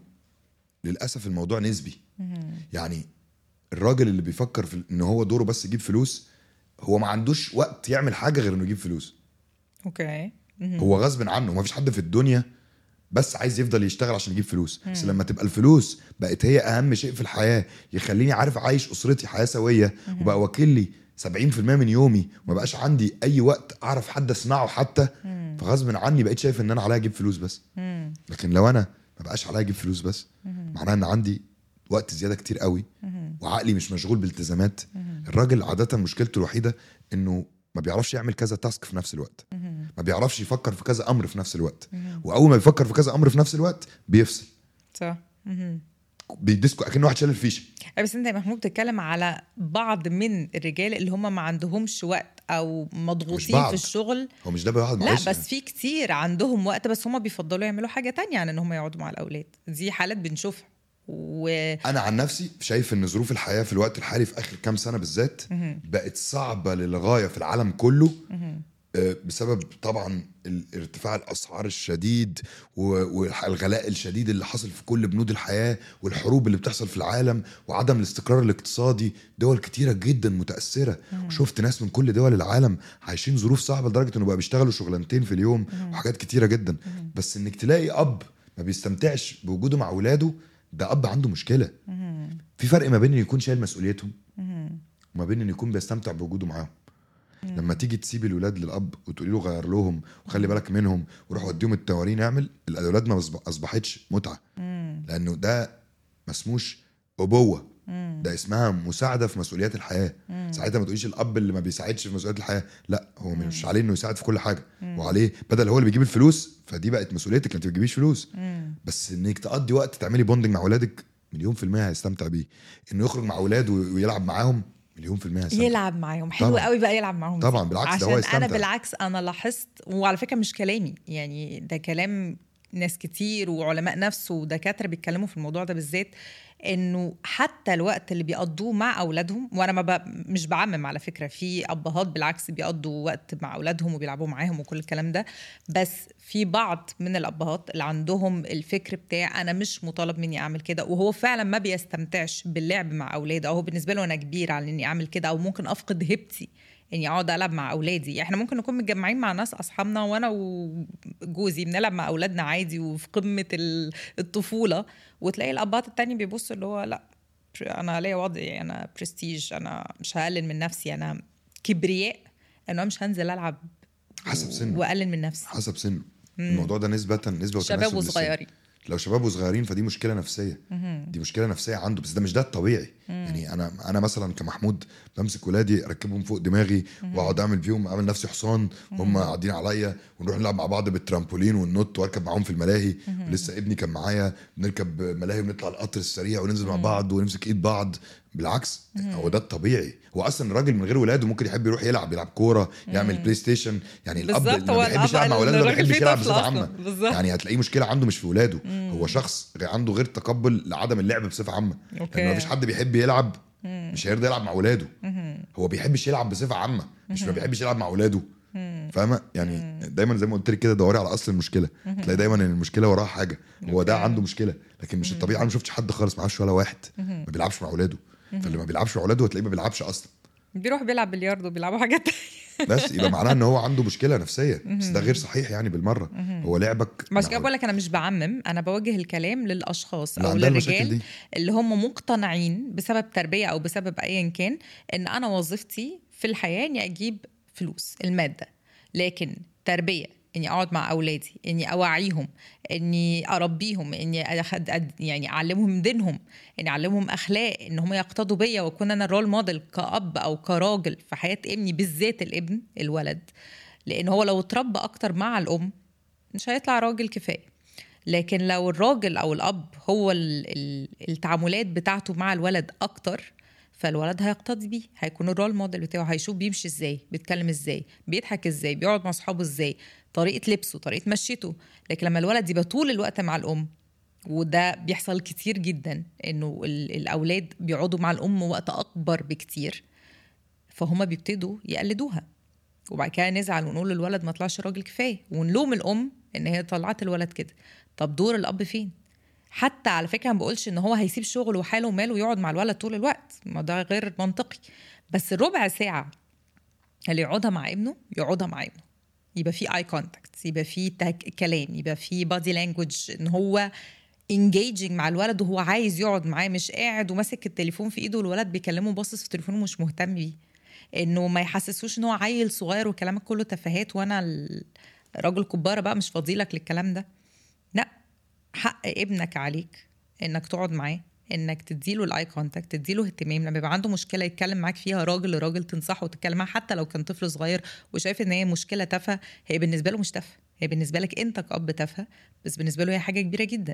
للأسف الموضوع نسبي. يعني الراجل اللي بيفكر في إنه هو دوره بس يجيب فلوس، هو ما عندوش وقت يعمل حاجة غير إنه يجيب فلوس. اوكي. هو غصب عنه. ما فيش حد في الدنيا بس عايز يفضل يشتغل عشان يجيب فلوس. بس لما تبقى الفلوس بقت هي اهم شيء في الحياة، يخليني عارف عايش اسرتي حياة سوية، وبقى وكيل لي 70% من يومي، وما بقاش عندي اي وقت اعرف حد اسمعه حتى، فغصب عني بقيت شايف ان انا عليا اجيب فلوس بس. لكن لو انا ما بقاش عليا اجيب فلوس بس، معناه ان عندي وقت زيادة كتير قوي، وعقلي مش مشغول بالتزامات. الراجل عادة مشكلته الوحيدة انه ما بيعرفش يعمل كذا تاسك في نفس الوقت، ما بيعرفش يفكر في كذا امر في نفس الوقت، واول ما بيفكر في كذا امر في نفس الوقت بيفصل. صح. بيديسكو اكنه واحد شال الفيشه. بس انت يا محمود بتتكلم على بعض من الرجال اللي هم ما عندهمش وقت او مضغوطين في الشغل. هو مش ده بقى واحد، لا بس في كتير عندهم وقت بس هم بيفضلوا يعملوا حاجه تانية عن ان هم يقعدوا مع الاولاد. دي حالات بنشوفها. انا عن نفسي شايف ان ظروف الحياه في الوقت الحالي في اخر كام سنه بالذات بقت صعبه للغايه في العالم كله، بسبب طبعا ارتفاع الاسعار الشديد والغلاء الشديد اللي حصل في كل بنود الحياه، والحروب اللي بتحصل في العالم، وعدم الاستقرار الاقتصادي. دول كتيره جدا متاثره، وشفت ناس من كل دول العالم عايشين ظروف صعبه لدرجه انه بقى بيشتغلوا شغلانتين في اليوم وحاجات كتيره جدا. بس انك تلاقي اب ما بيستمتعش بوجوده مع اولاده، ده اب عنده مشكله. في فرق ما بين انه يكون شايل مسؤوليتهم وما بين انه يكون بيستمتع بوجوده معاهم. لما تيجي تسيب الولاد للاب وتقولي له غير لهم وخلي بالك منهم وروح وديهم التوارين اعمل، الاولاد ما اصبحتش متعه، لانه ده ما اسموش ابوه، ده اسمها مساعده في مسؤوليات الحياه. ساعتها ما تقوليش الاب اللي ما بيساعدش في مسؤوليات الحياه، لا، هو مش عليه انه يساعد في كل حاجه، وعليه بدل هو اللي بيجيب الفلوس، فدي بقت مسؤوليتك، انت ما بتجيبيش فلوس. بس انك تقضي وقت تعملي بوندنج مع اولادك 1,000,000% هيستمتع بيه. انه يخرج مع اولاده ويلعب معاهم 1,000,000% هيستمتع. يلعب معاهم حلو قوي بقى، يلعب معاهم طبعا بالعكس، ده هو يستمتع. انا بالعكس انا لاحظت، وعلى فكره مش كلامي يعني، ده كلام ناس كتير وعلماء نفس ودكاتره بيتكلموا في الموضوع ده بالذات، انه حتى الوقت اللي بيقضوه مع اولادهم، وانا مش بعمم على فكره، في ابهات بالعكس بيقضوا وقت مع اولادهم وبيلعبوا معاهم وكل الكلام ده، بس في بعض من الابهات اللي عندهم الفكر بتاع انا مش مطالب مني اعمل كده، وهو فعلا ما بيستمتعش باللعب مع اولاده، او هو بالنسبه له انا كبير على اني اعمل كده، او ممكن افقد هيبتي اني اقعد العب مع اولادي. احنا ممكن نكون متجمعين مع ناس اصحابنا وانا وجوزي بنلعب مع اولادنا عادي وفي قمه الطفوله، وتلاقي الابات التاني بيبصوا اللي هو لا انا ليا وضعي، انا برستيج، انا مش هقلل من نفسي، انا كبرياء انه مش هنزل العب حسب سنه واقلل من نفسي. حسب سنه. الموضوع ده نسبه شباب وصغيرين. لو شباب وصغيرين فدي مشكله نفسيه، دي مشكله نفسيه عنده، بس ده مش ده الطبيعي. يعني انا مثلا كمحمود بمسك ولادي اركبهم فوق دماغي واقعد اعمل فيهم، اعمل نفسي حصان وهم قاعدين عليا، ونروح نلعب مع بعض بالترامبولين والنط واركب معاهم في الملاهي. ولسه ابني كان معايا بنركب ملاهي ونطلع القطر السريع وننزل مع بعض ونمسك ايد بعض. بالعكس هو ده الطبيعي. هو اصلا الراجل من غير ولاده ممكن يحب يروح يلعب كوره، يعمل بلاي ستيشن. يعني الاب اللي ما بيحبش يلعب مع ولاده ما بيحبش يلعب بصفه عامه. يعني هتلاقيه مشكله عنده مش في ولاده، هو شخص عنده غير تقبل لعدم اللعب بصفه عامه. لان مفيش حد بيحب يلعب مش هيرضى يلعب مع ولاده. هو بيحبش يلعب بصفه عامه، مش ما بيحبش يلعب مع ولاده. فاهمه؟ يعني دايما زي ما قلت لك كده دوري على اصل المشكله، تلاقي دايما ان المشكله وراها حاجه. هو ده عنده مشكله، لكن مش الطبيعي. انا ما شفتش حد خالص معاش ولا واحد ما بيلعبش مع ولاده. فاللي ما بيلعبش مع ولاده هتلاقيه ما بيلعبش اصلا، بيروح بيلعب بلياردو وبيلعبوا حاجات تانية. بس يبقى معناه ان هو عنده مشكله نفسيه. بس ده غير صحيح يعني بالمره. هو لعبك مش كده بقول لك، انا مش بعمم، انا بوجه الكلام للاشخاص او للرجال اللي هم مقتنعين بسبب تربيه او بسبب ايا كان ان انا وظيفتي في الحياه اني اجيب فلوس الماده، لكن تربيه اني اقعد مع اولادي، اني اوعيهم، اني اربيهم، اني يعني اعلمهم دينهم، اني اعلمهم اخلاق، ان هم يقتدوا بيا واكون انا الرول موديل كأب او كراجل في حياه ابني، بالذات الابن الولد. لان هو لو اتربى اكتر مع الام مش هيطلع راجل كفايه. لكن لو الراجل او الاب هو التعاملات بتاعته مع الولد اكتر، فالولد هيقتدي بيه، هيكون الرول موديل بتاعه، هيشوف بيمشي ازاي، بيتكلم ازاي، بيضحك ازاي، بيقعد مع اصحابه ازاي، طريقه لبسه، طريقه مشيته. لكن لما الولد يبقى طول الوقت مع الام، وده بيحصل كتير جدا انه الاولاد بيقعدوا مع الام وقت اكبر بكتير، فهم بيبتدوا يقلدوها، وبعد كده نزعل ونقول للولد ما طلعش راجل كفايه، ونلوم الام ان هي طلعت الولد كده. طب دور الاب فين؟ حتى على فكره ما بقولش ان هو هيسيب شغله وحاله وماله ويقعد مع الولد طول الوقت، ما ده غير منطقي. بس الربع ساعه اللي يقعدها مع ابنه يقعدها مع ابنه، يبقى في اي كونتاكت، يبقى في كلام، يبقى في بادي لانجوج، ان هو engaging مع الولد وهو عايز يقعد معاه، مش قاعد وماسك التليفون في ايده والولد بيكلمه باصص في تليفونه ومش مهتم بيه. انه ما يحسسوش ان هو عيل صغير وكلامك كله تفاهات وانا راجل كباره بقى مش فاضيلك للكلام ده. لا، حق ابنك عليك انك تقعد معاه، انك تديله الاي كونتاكت، تديله اهتمام. لما يبقى عنده مشكله يتكلم معاك فيها راجل لراجل، تنصحه وتتكلم معاه، حتى لو كان طفل صغير وشايف ان هي مشكله تافهه، هي بالنسبه له مش تافهه، هي بالنسبه لك انت كأب تافهه، بس بالنسبه له هي حاجه كبيره جدا.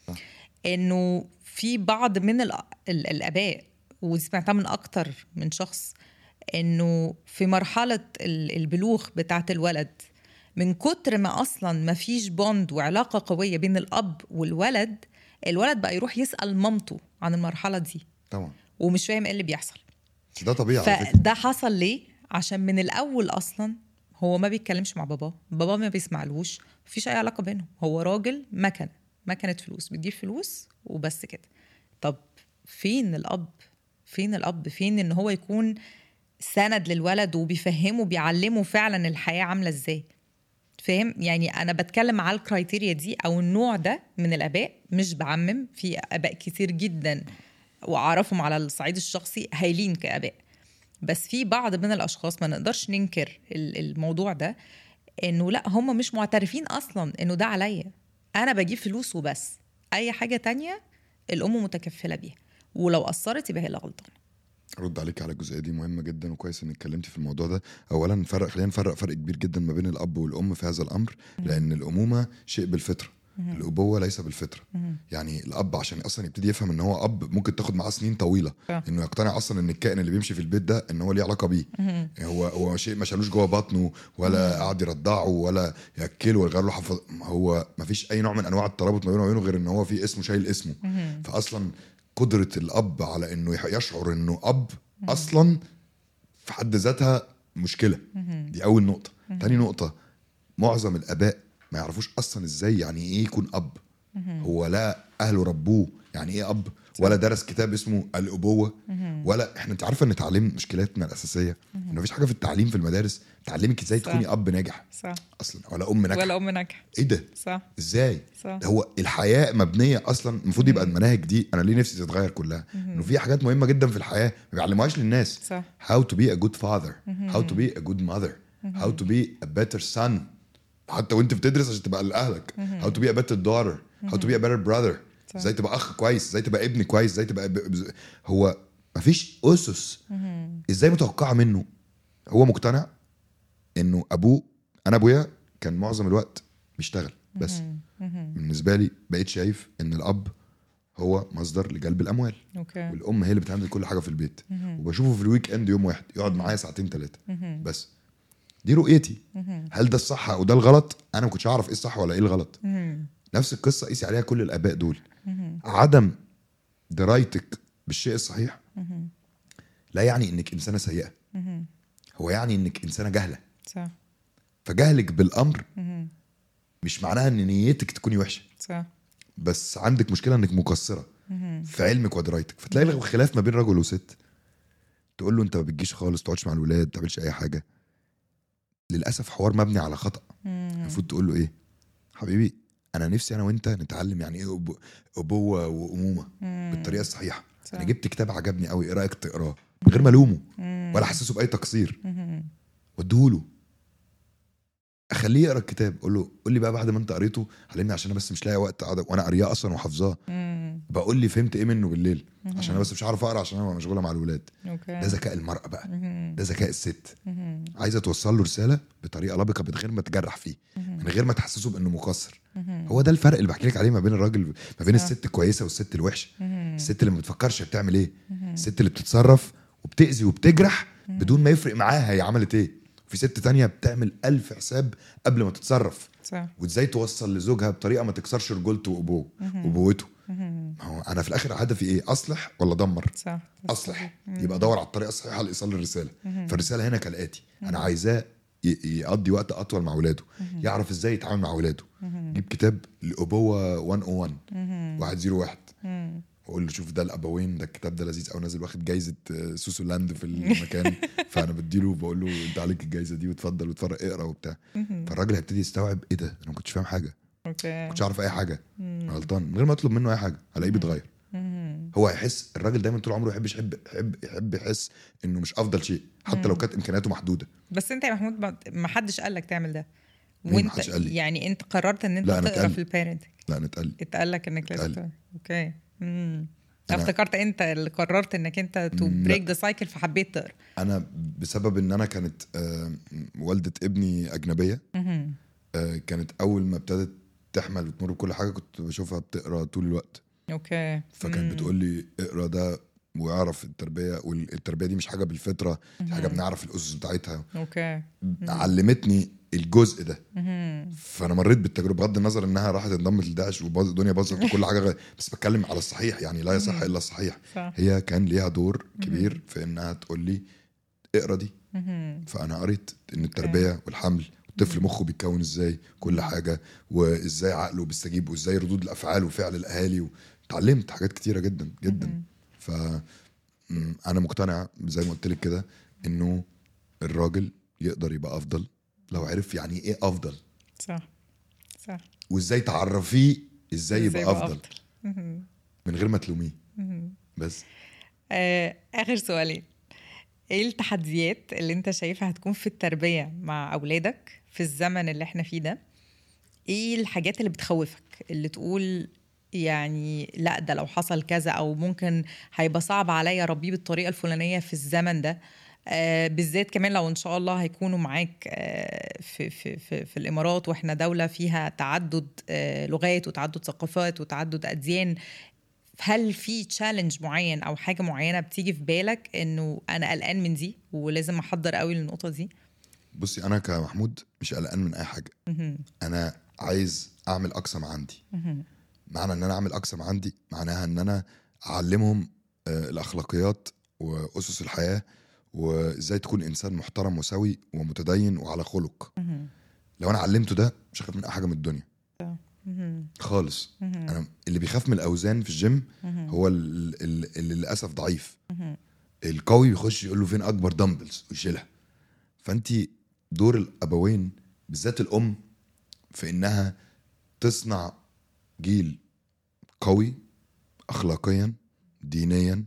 انه في بعض من الاباء، ودي سمعتها من اكتر من شخص، انه في مرحله البلوغ بتاعه الولد، من كتر ما اصلا ما فيش بوند وعلاقه قويه بين الاب والولد، الولد بقى يروح يسال مامته عن المرحله دي طبعا، ومش فاهم ايه اللي بيحصل. ده طبيعي. فده حصل ليه؟ عشان من الاول اصلا هو ما بيتكلمش مع بابا ما بيسمعلوش، مفيش اي علاقه بينهم. هو راجل مكنه فلوس، بتجيب فلوس وبس كده. طب فين الاب؟ فين ان هو يكون سند للولد وبيفهمه بيعلمه فعلا الحياه عامله ازاي؟ فاهم؟ يعني انا بتكلم على الكرايتيريا دي او النوع ده من الاباء، مش بعمم، في اباء كتير جدا واعرفهم على الصعيد الشخصي هايلين كاباء، بس في بعض من الاشخاص ما نقدرش ننكر الموضوع ده، انه لا، هم مش معترفين اصلا انه ده عليا، انا بجيب فلوس وبس، اي حاجه تانية الام متكفله بيها، ولو قصرت يبقى هي اللي غلطانه. ارد عليك على الجزئيه دي مهمه جدا، وكويس انك اتكلمتي في الموضوع ده. اولا خلينا نفرق فرق كبير جدا ما بين الاب والام في هذا الامر، لان الامومه شيء بالفطره، الابوه ليس بالفطره. يعني الاب عشان اصلا يبتدي يفهم ان هو اب ممكن تاخد معاه سنين طويله انه يقتنع اصلا ان الكائن اللي بيمشي في البيت ده ان هو ليه علاقه بيه. هو شيء ما شالوش جوه بطنه ولا قاعد يرضعه ولا ياكله ولا يغير له هو ما فيش اي نوع من انواع الترابط ما بينه وبينه غير ان هو في اسمه شايل اسمه. فاصلا قدره الاب على انه يشعر انه اب اصلا في حد ذاتها مشكله. دي اول نقطه. تاني نقطه، معظم الاباء ما يعرفوش اصلا ازاي يعني ايه يكون اب. هو لا اهله ربوه يعني ايه اب، ولا درس كتاب اسمه الابوه، ولا احنا انت عارفه ان تعليم مشكلاتنا الاساسيه ان مفيش حاجه في التعليم في المدارس تعلمك ازاي تكوني اب ناجح صح اصلا، ولا ام ناجحه ولا ام ناجحه. ايه ده صح ازاي صح. هو الحياه مبنيه اصلا المفروض يبقى المناهج دي انا ليه نفسي تتغير كلها انه في حاجات مهمه جدا في الحياه ما بيعلموهاش للناس. صح. how to be a good father how to be a good mother how to be a better son حتى وانت بتدرس عشان تبقى لاهلك how to be a better daughter how to be a better brother ازاي تبقى اخ كويس، ازاي تبقى ابن كويس، ازاي تبقى هو مفيش اسس ازاي متوقعه منه. هو مقتنع انه ابوه، انا ابويا كان معظم الوقت بيشتغل بس بالنسبه لي بقيت شايف ان الاب هو مصدر لجلب الاموال اوكي. والام هي اللي بتعمل كل حاجه في البيت وبشوفه في الويك اند يوم واحد يقعد معايا ساعتين 3 بس. دي رؤيتي. هل ده الصح او ده الغلط؟ انا ما كنتش اعرف ايه الصح ولا ايه الغلط. نفس القصه قيسي عليها كل الاباء دول. عدم درايتك بالشيء الصحيح لا يعني انك انسانه سيئه، هو يعني انك انسانه جاهله. صح. فجهلك بالامر مش معناها ان نيتك تكوني وحشه، صح، بس عندك مشكله انك مقصره في علمك ودرايتك. فتلاقي خلاف ما بين رجل وست، تقول له انت ما بتجيش خالص، تقعدش مع الولاد، ما بتعملش اي حاجه. للاسف حوار مبني على خطا. المفروض تقول له ايه حبيبي، انا نفسي انا وانت نتعلم يعني ايه ابوه وامومه بالطريقه الصحيحه. انا جبت كتاب عجبني قوي، ايه رايك تقراه؟ من غير ما الومه ولا احسسه باي تقصير، واديهوله اخليه يقرا الكتاب. قول لي بقى بعد ما انت قريته علمني، عشان انا بس مش لاقي وقت اقعد وانا قارياه اصلا وحافظاه. بقول لي فهمت ايه منه بالليل، عشان انا بس مش عارف اقرا عشان انا مشغوله مع الولاد. ده ذكاء المرأة بقى، ده ذكاء الست. عايزه توصل له رساله بطريقه لبقه من غير ما تجرح فيه، من غير ما تحسسه بانه مقصر. هو ده الفرق اللي بحكي لك عليه ما بين الراجل، ما بين الست الكويسه والست الوحشه. الست اللي ما بتفكرش بتعمل ايه، الست اللي بتتصرف وبتأذي وبتجرح بدون ما يفرق معاها هي عملت ايه. في ست تانية بتعمل 1000 حساب قبل ما تتصرف، صح. وازاي توصل لزوجها بطريقه ما تكسرش رجولته وابوته. هو انا في الاخر هدفي ايه، اصلح ولا ادمر؟ صح. اصلح، يبقى ادور على الطريقه الصحيحه لايصال الرساله. فالرساله هنا كالاتي، انا عايزاه يقضي وقت اطول مع اولاده، يعرف ازاي يتعامل مع اولاده. جيب كتاب الابوه 101 101 واقول له شوف ده الابوين، ده الكتاب ده لذيذ قوي، نازل واخد جايزه سوسو لاند في المكان. فانا بديله بقول له انت عليك الجايزه دي وتفضل وتفرق اقرا وبتاع. فالراجل هيبتدي يستوعب ايه ده، انا ما كنتش فاهم حاجه، ما كنتش عارف اي حاجه، غلطان. من غير ما اطلب منه اي حاجه هلاقيه بيتغير. هو هيحس، الراجل دايما طول عمره يحب يحس انه مش افضل شيء حتى لو كانت امكانياته محدوده. بس انت يا محمود ما حدش قال لك تعمل ده، وانت يعني انت قررت ان انت تقرا في البيرنتنج؟ لا انا اتقال لك انك لازم. اوكي. انا افتكرت انت اللي قررت انك انت تو بريك ذا سايكل فحبيت تقرا. انا بسبب ان انا كانت والدة ابني اجنبيه، كانت اول ما ابتدت تحمل وتمر بكل حاجه كنت بشوفها بتقرا طول الوقت. اوكي. فكانت بتقول لي اقرا ده ويعرف التربيه، والتربيه دي مش حاجه بالفطره، دي حاجه بنعرف الاسس بتاعتها. اوكي. علمتني الجزء ده. فانا مريت بالتجربه بغض النظر انها راحت انضمت لداعش وباظت الدنيا، باظت وكل حاجه، بس بتكلم على الصحيح، يعني لا يصح الا الصحيح. صح. هي كان ليها دور كبير في انها تقول لي اقرا دي. فانا قريت ان التربيه والحمل، الطفل مخه بيتكون ازاي، كل حاجه، وازاي عقله بيستجيب، وازاي ردود الافعال وفعل الاهالي، وتعلمت حاجات كتيره جدا جدا. ف انا مقتنع زي ما قلت لك كده انه الراجل يقدر يبقى افضل لو عرف يعني ايه افضل. صح صح. وازاي تعرفيه ازاي يبقى افضل من غير ما تلوميه. بس اخر سؤالين، ايه التحديات اللي انت شايفها هتكون في التربية مع اولادك في الزمن اللي احنا فيه ده؟ ايه الحاجات اللي بتخوفك، اللي تقول يعني لا ده لو حصل كذا، او ممكن هيبقى صعب عليا ربيه بالطريقة الفلانية في الزمن ده؟ بالذات كمان لو ان شاء الله هيكونوا معاك في الامارات، واحنا دولة فيها تعدد لغات وتعدد ثقافات وتعدد اديان. هل في تشالنج معين او حاجة معينة بتيجي في بالك انه انا قلقان من دي ولازم احضر قوي للنقطة دي؟ بصي انا كمحمود مش قلقان من اي حاجة. انا عايز اعمل اقصى ما عندي. معنى ان انا اعمل اقصى ما عندي معناها ان انا اعلمهم الاخلاقيات واسس الحياة، وازاي تكون انسان محترم وسوي ومتدين وعلى خلق. لو انا علمته ده مش هخاف من اي حاجه من الدنيا. خالص. انا اللي بيخاف من الاوزان في الجيم هو اللي للاسف ضعيف. القوي بيخش يقول له فين اكبر دمبلز ويشيلها. فانت دور الابوين بالذات الام في انها تصنع جيل قوي اخلاقيا دينيا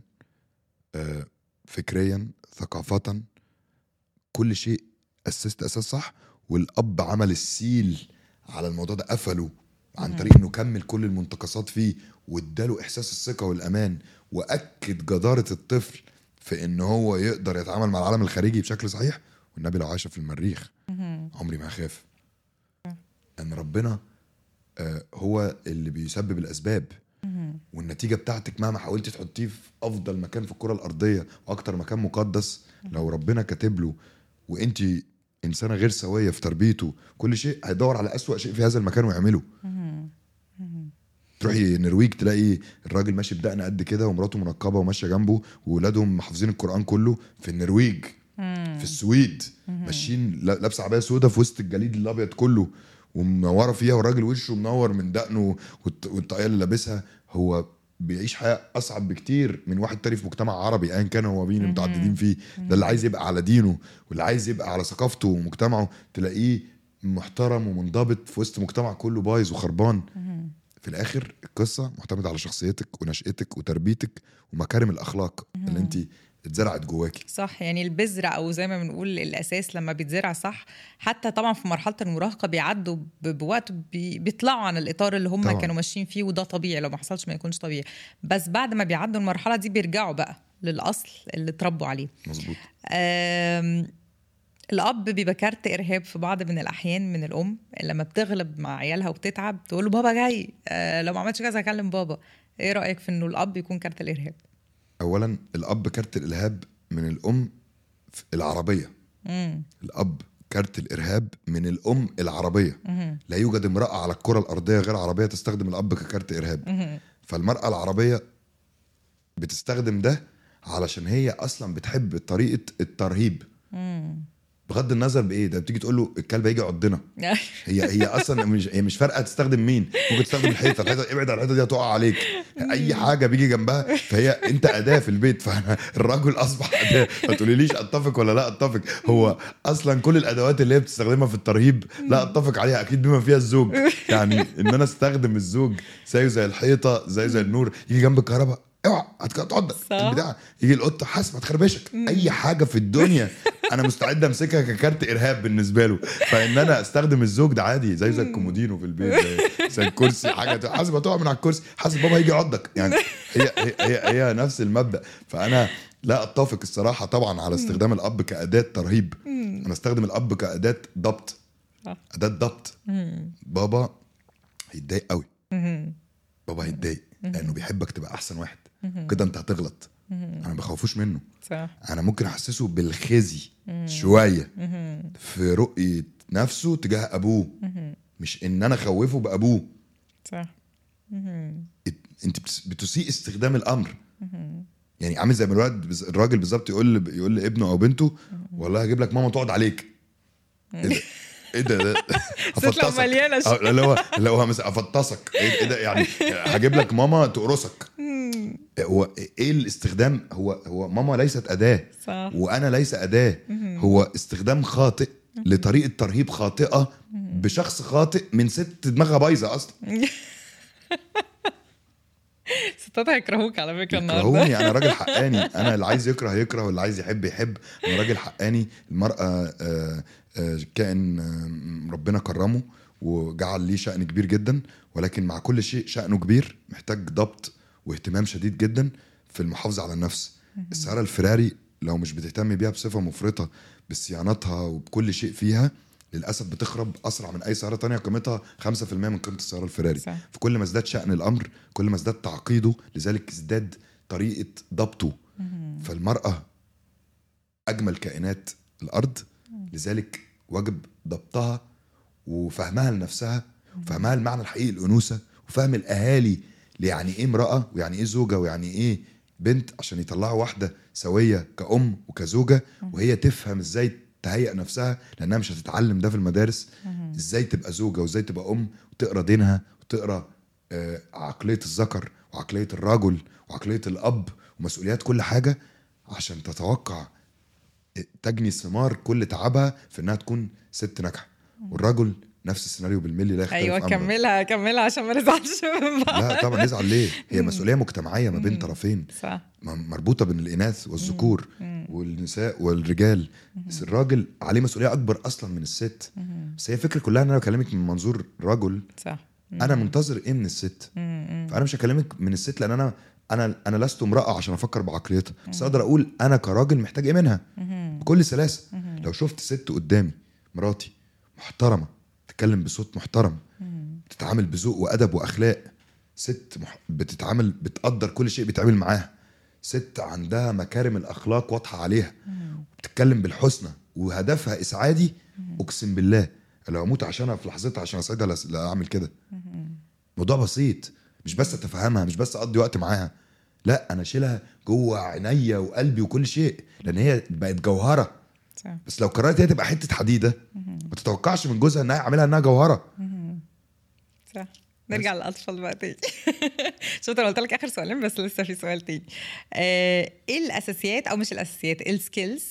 فكريا ثقافة، كل شيء اسست اساس صح. والاب عمل السيل على الموضوع ده، قفله عن طريق انه كمل كل المنتقصات فيه واداله احساس الثقة والامان، واكد جدارة الطفل في ان هو يقدر يتعامل مع العالم الخارجي بشكل صحيح. والنبي لو عاش في المريخ عمري ما اخاف، ان ربنا هو اللي بيسبب الاسباب، والنتيجه بتاعتك مهما حاولتي تحطيه في افضل مكان في الكره الارضيه واكتر مكان مقدس، لو ربنا كاتب له وانت انسانه غير سويه في تربيته كل شيء، هيدور على اسوأ شيء في هذا المكان ويعمله. تروحي النرويج تلاقي الراجل ماشي بدقن قد كده ومراته منقبه وماشيه جنبه واولادهم محافظين القران كله. في النرويج في السويد ماشيين لابسه عبايه سودا في وسط الجليد الابيض كله ومنوره فيها، والراجل وشه منور من دقنه والطاقيه اللي لابسها. هو بيعيش حياه اصعب بكتير من واحد تاني في مجتمع عربي ايا كان هو مين متعددين فيه. ده اللي عايز يبقى على دينه واللي عايز يبقى على ثقافته ومجتمعه، تلاقيه محترم ومنضبط في وسط مجتمع كله بايظ وخربان. في الاخر القصه معتمده على شخصيتك ونشأتك وتربيتك ومكارم الاخلاق اللي انت اتزرعت جواكي. صح، يعني البذرة او زي ما بنقول الاساس لما بيتزرع صح، حتى طبعا في مرحله المراهقه بيعدوا بوقت بيطلعوا عن الاطار اللي هم كانوا ماشيين فيه، وده طبيعي، لو ما حصلش ما يكونش طبيعي. بس بعد ما بيعدوا المرحله دي بيرجعوا بقى للاصل اللي اتربوا عليه. مظبوط. الاب بيبقى كارت ارهاب في بعض من الاحيان من الام لما بتغلب مع عيالها وبتتعب تقول له بابا جاي، لو ما عملتش كذا هكلم بابا. ايه رايك في انه الاب يكون كارت الارهاب؟ اولا الاب كارت الارهاب من الام العربيه. الاب كارت الارهاب من الام العربيه. لا يوجد امراه على الكره الارضيه غير عربيه تستخدم الاب ككارت ارهاب. فالمراه العربيه بتستخدم ده علشان هي اصلا بتحب طريقه الترهيب. بغض النظر بايه ده، بتيجي تقول له الكلب هيجي يعضنا. هي اصلا مش فارقه تستخدم مين. ممكن تستخدم الحيطه ابعد عن الحيطه دي هتقع عليك. اي حاجه بيجي جنبها فهي انت اداه في البيت. فالراجل اصبح اداه. ما تقوليليش اتفق ولا لا اتفق. هو اصلا كل الادوات اللي هي بتستخدمها في الترهيب لا اتفق عليها اكيد بما فيها الزوج. يعني ان انا استخدم الزوج زي الحيطه زي النور. يجي جنب الكهرباء اوعى هتقعد البتاع، يجي القطه حاسب هتخربشك. اي حاجه في الدنيا انا مستعد امسكها ككارت ارهاب بالنسبه له. فان انا استخدم الزوج ده عادي زي الكومودينو في البيت، زي الكرسي حاجه حاسب هتقع من على الكرسي، حاسب بابا هيجي يعضك. يعني هي نفس المبدا. فانا لا اتفق الصراحه طبعا على استخدام الاب كاداه ترهيب. انا استخدم الاب كاداه ضبط، اداه ضبط. بابا هيتضايق قوي، بابا هيتضايق لانه بيحبك تبقى احسن واحد. كده انت هتغلط. انا بخوفوش منه. صح. انا ممكن احسسه بالخزي شويه في رؤيه نفسه تجاه ابوه، مش ان انا خوفه بابوه. صح. انت بتسيء استخدام الامر. يعني عامل زي ما الراجل بالظبط يقول لابنه او بنته والله هجيب لك ماما تقعد عليك. ايه ده افطسك اللي هو مثلا افطسك. ايه ده يعني هجيب لك ماما تقرصك. هو ايه الاستخدام؟ هو ماما ليست اداه صح. وانا ليس اداه. هو استخدام خاطئ لطريقه ترهيب خاطئه بشخص خاطئ من ست دماغها بايظه اصلا. ستات هيكرهوك على فكره النهارده. يكرهوني انا راجل حقاني. انا اللي عايز يكره واللي عايز يحب. انا راجل حقاني. المرأة كائن ربنا كرمه وجعل ليه شأن كبير جدا، ولكن مع كل شيء شأنه كبير محتاج ضبط واهتمام شديد جدا في المحافظة على النفس. السيارة الفراري لو مش بتهتم بيها بصفة مفرطة بصيانتها وبكل شيء فيها للأسف بتخرب أسرع من أي سيارة تانية قيمتها 5% من قيمة السيارة الفراري. فكل ما ازداد شأن الأمر كل ما ازداد تعقيده، لذلك ازداد طريقة ضبطه. فالمرأة أجمل كائنات الأرض، لذلك واجب ضبطها وفهمها لنفسها وفهمها المعنى الحقيقي الأنوثة وفهم الأهالي يعني إيه امرأة ويعني إيه زوجة ويعني إيه بنت، عشان يطلعوا واحدة سوية كأم وكزوجة وهي تفهم إزاي تهيئ نفسها، لأنها مش هتتعلم ده في المدارس. إزاي تبقى زوجة وإزاي تبقى أم وتقرأ دينها وبتقرا عقليه الذكر وعقليه الرجل وعقليه الاب ومسؤوليات كل حاجه عشان تتوقع تجني ثمار كل تعبها في انها تكون ست ناجحه. والرجل نفس السيناريو بالملي لا يختلف. ايوه كملها عشان ما نزعلش من بعض. لا طبعا نزعل ليه؟ هي مسؤوليه مجتمعيه ما بين طرفين، صح. مربوطه بين الاناث والذكور والنساء والرجال. بس الراجل عليه مسؤوليه اكبر اصلا من الست. بس هي الفكره كلها ان انا بكلمك من منظور رجل، صح. انا منتظر ايه من الست؟ فانا مش هكلمك من الست لان انا لست امراه عشان افكر بعقليتها، بس اقدر اقول انا كراجل محتاج ايه منها بكل سلاسه. لو شفت ست قدامي مراتي محترمه، تتكلم بصوت محترم، بتتعامل بذوق وادب واخلاق، ست بتتعامل بتقدر كل شيء بيتعامل معاها، ست عندها مكارم الاخلاق واضحه عليها، بتتكلم بالحسنى وهدفها اسعادي، اقسم بالله لو اموت عشانها في لحظتها عشان اسعدها لا اعمل كده. موضوع بسيط، مش بس اتفهمها، مش بس اقضي وقت معاها، لا انا اشيلها جوه عينيا وقلبي وكل شيء، لان هي بقت جوهره. صح. بس لو قررت هي تبقى حته حديده ما تتوقعش من جوزها انها يعملها انها جوهره. صح. نرجع للاطفال بقى تاني. شو انا قلت لك اخر سؤالين بس لسه في سؤال تاني. ايه الاساسيات او مش الاساسيات، السكيلز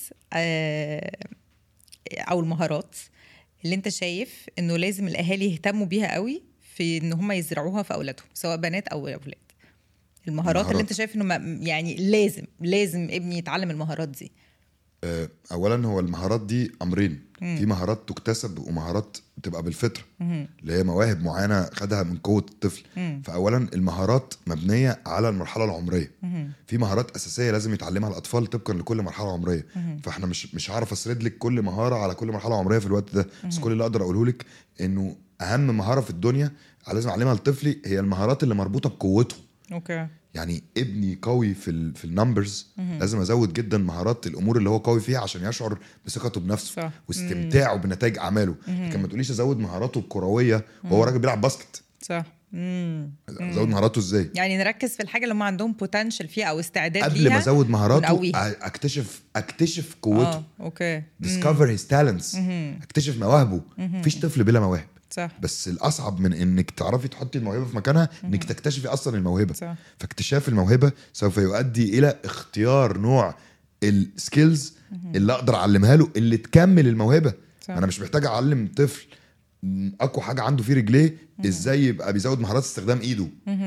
او المهارات اللي انت شايف انه لازم الاهالي يهتموا بيها قوي في ان هم يزرعوها في اولادهم سواء بنات او اولاد؟ المهارات اللي انت شايف انه يعني لازم ابني يتعلم المهارات دي. اولا هو المهارات دي امرين، في مهارات تكتسب ومهارات تبقى بالفطره اللي هي مواهب معينه خدها من قوه الطفل. فاولا المهارات مبنيه على المرحله العمريه. في مهارات اساسيه لازم يتعلمها الاطفال طبقا لكل مرحله عمريه. فاحنا مش هعرف اسرد لك كل مهاره على كل مرحله عمريه في الوقت ده، بس كل اللي اقدر اقوله لك انه اهم مهاره في الدنيا لازم اعلمها لطفلي هي المهارات اللي مربوطه بقوته. اوكي. يعني ابني قوي في النمبرز، لازم ازود جدا مهارات الامور اللي هو قوي فيها عشان يشعر بثقته بنفسه. صح. واستمتاعه بنتائج اعماله. لكن ما تقوليش ازود مهاراته الكرويه وهو راجل بيلعب باسكت. صح. ازود مهاراته ازاي؟ يعني نركز في الحاجه اللي هم عندهم بوتنشل فيها او استعداد قبل ليها ما ازود مهاراته اكتشف قوته. اوكي. discover his talents. اكتشف مواهبه. مفيش طفل بلا مواهب. صح. بس الاصعب من انك تعرفي تحطي الموهبه في مكانها انك تكتشفي اصلا الموهبه. صح. فاكتشاف الموهبه سوف يؤدي الى اختيار نوع السكيلز اللي اقدر اعلمها له اللي تكمل الموهبه. صح. انا مش محتاج اعلم طفل اقوى حاجه عنده في رجليه ازاي يبقى بيزود مهارات استخدام ايده.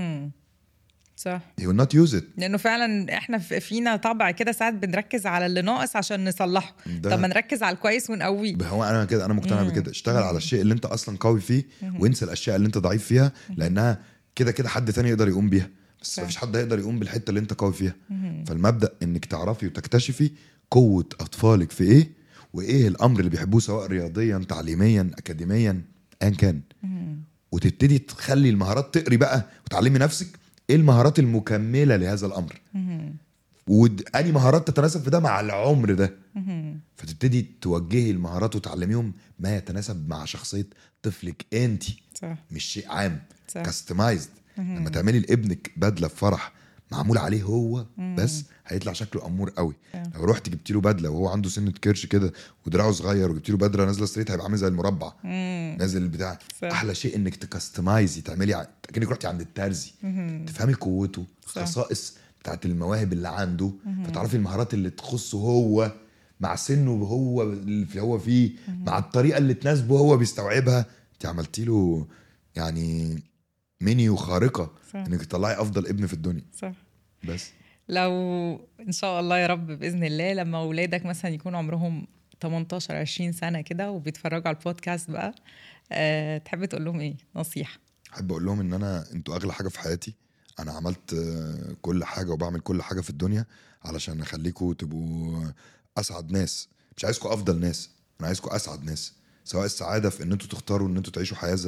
صح. he will not use it. لانه فعلا احنا فينا طبع كده ساعات بنركز على اللي ناقص عشان نصلحه. طب ما نركز على الكويس ونقويه. هو انا كده انا مقتنع بكده. اشتغل على الشيء اللي انت اصلا قوي فيه وانسى الاشياء اللي انت ضعيف فيها، لانها كده حد تاني يقدر يقوم بيها، بس مفيش حد هيقدر يقوم بالحته اللي انت قوي فيها. فالمبدا انك تعرفي وتكتشفي قوه اطفالك في ايه وايه الامر اللي بيحبوه سواء رياضيا تعليميا اكاديميا ان كان، وتبتدي تخلي المهارات تقري بقى وتعلمي نفسك ايه المهارات المكمله لهذا الامر واني مهارات تتناسب في ده مع العمر ده. فتبتدي توجهي المهارات وتعلميهم ما يتناسب مع شخصيه طفلك انت. صح. مش شيء عام كاستمايزد. لما تعملي لابنك بدله في فرح معمول عليه هو بس هيطلع شكله امور قوي. لو رحت جبت له بدله وهو عنده سنه كرش كده ودراعه صغير وجبت له بدله نازله ستريت هيبقى عامل زي المربع نازل بتاع. احلى شيء انك تكستمايزي، تعملي كأنك رحتي عند الترزي، تفهمي قوته، خصائص بتاعت المواهب اللي عنده، فتعرفي المهارات اللي تخصه هو مع سنه هو اللي هو فيه مع الطريقه اللي تناسبه هو بيستوعبها. انت عملتي له يعني منيو خارقه. صح. انك تطلعي افضل ابن في الدنيا. صح. بس لو ان شاء الله يا رب باذن الله لما اولادك مثلا يكون عمرهم 18 20 سنه كده وبيتفرجوا على البودكاست بقى، تحب تقول لهم ايه نصيحه؟ احب اقول لهم ان انتوا اغلى حاجه في حياتي. انا عملت كل حاجه وبعمل كل حاجه في الدنيا علشان اخليكم تبقوا اسعد ناس. مش عايزكم افضل ناس، انا عايزكم اسعد ناس. سواء السعاده في ان انتوا تختاروا ان انتوا تعيشوا حياه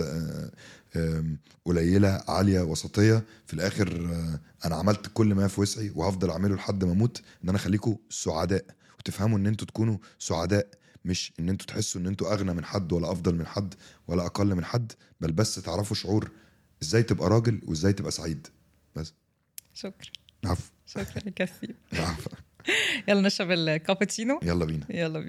قليله عاليه وسطيه، في الاخر انا عملت كل ما في وسعي وهفضل اعمله لحد ما اموت، ان انا اخليكم سعداء وتفهموا ان انتوا تكونوا سعداء، مش ان انتوا تحسوا ان انتوا اغنى من حد ولا افضل من حد ولا اقل من حد، بل بس تعرفوا شعور ازاي تبقى راجل وازاي تبقى سعيد. بس شكرا. عفو. شكرا يا كسيب. عفو. يلا نشرب الكابتشينو. يلا بينا.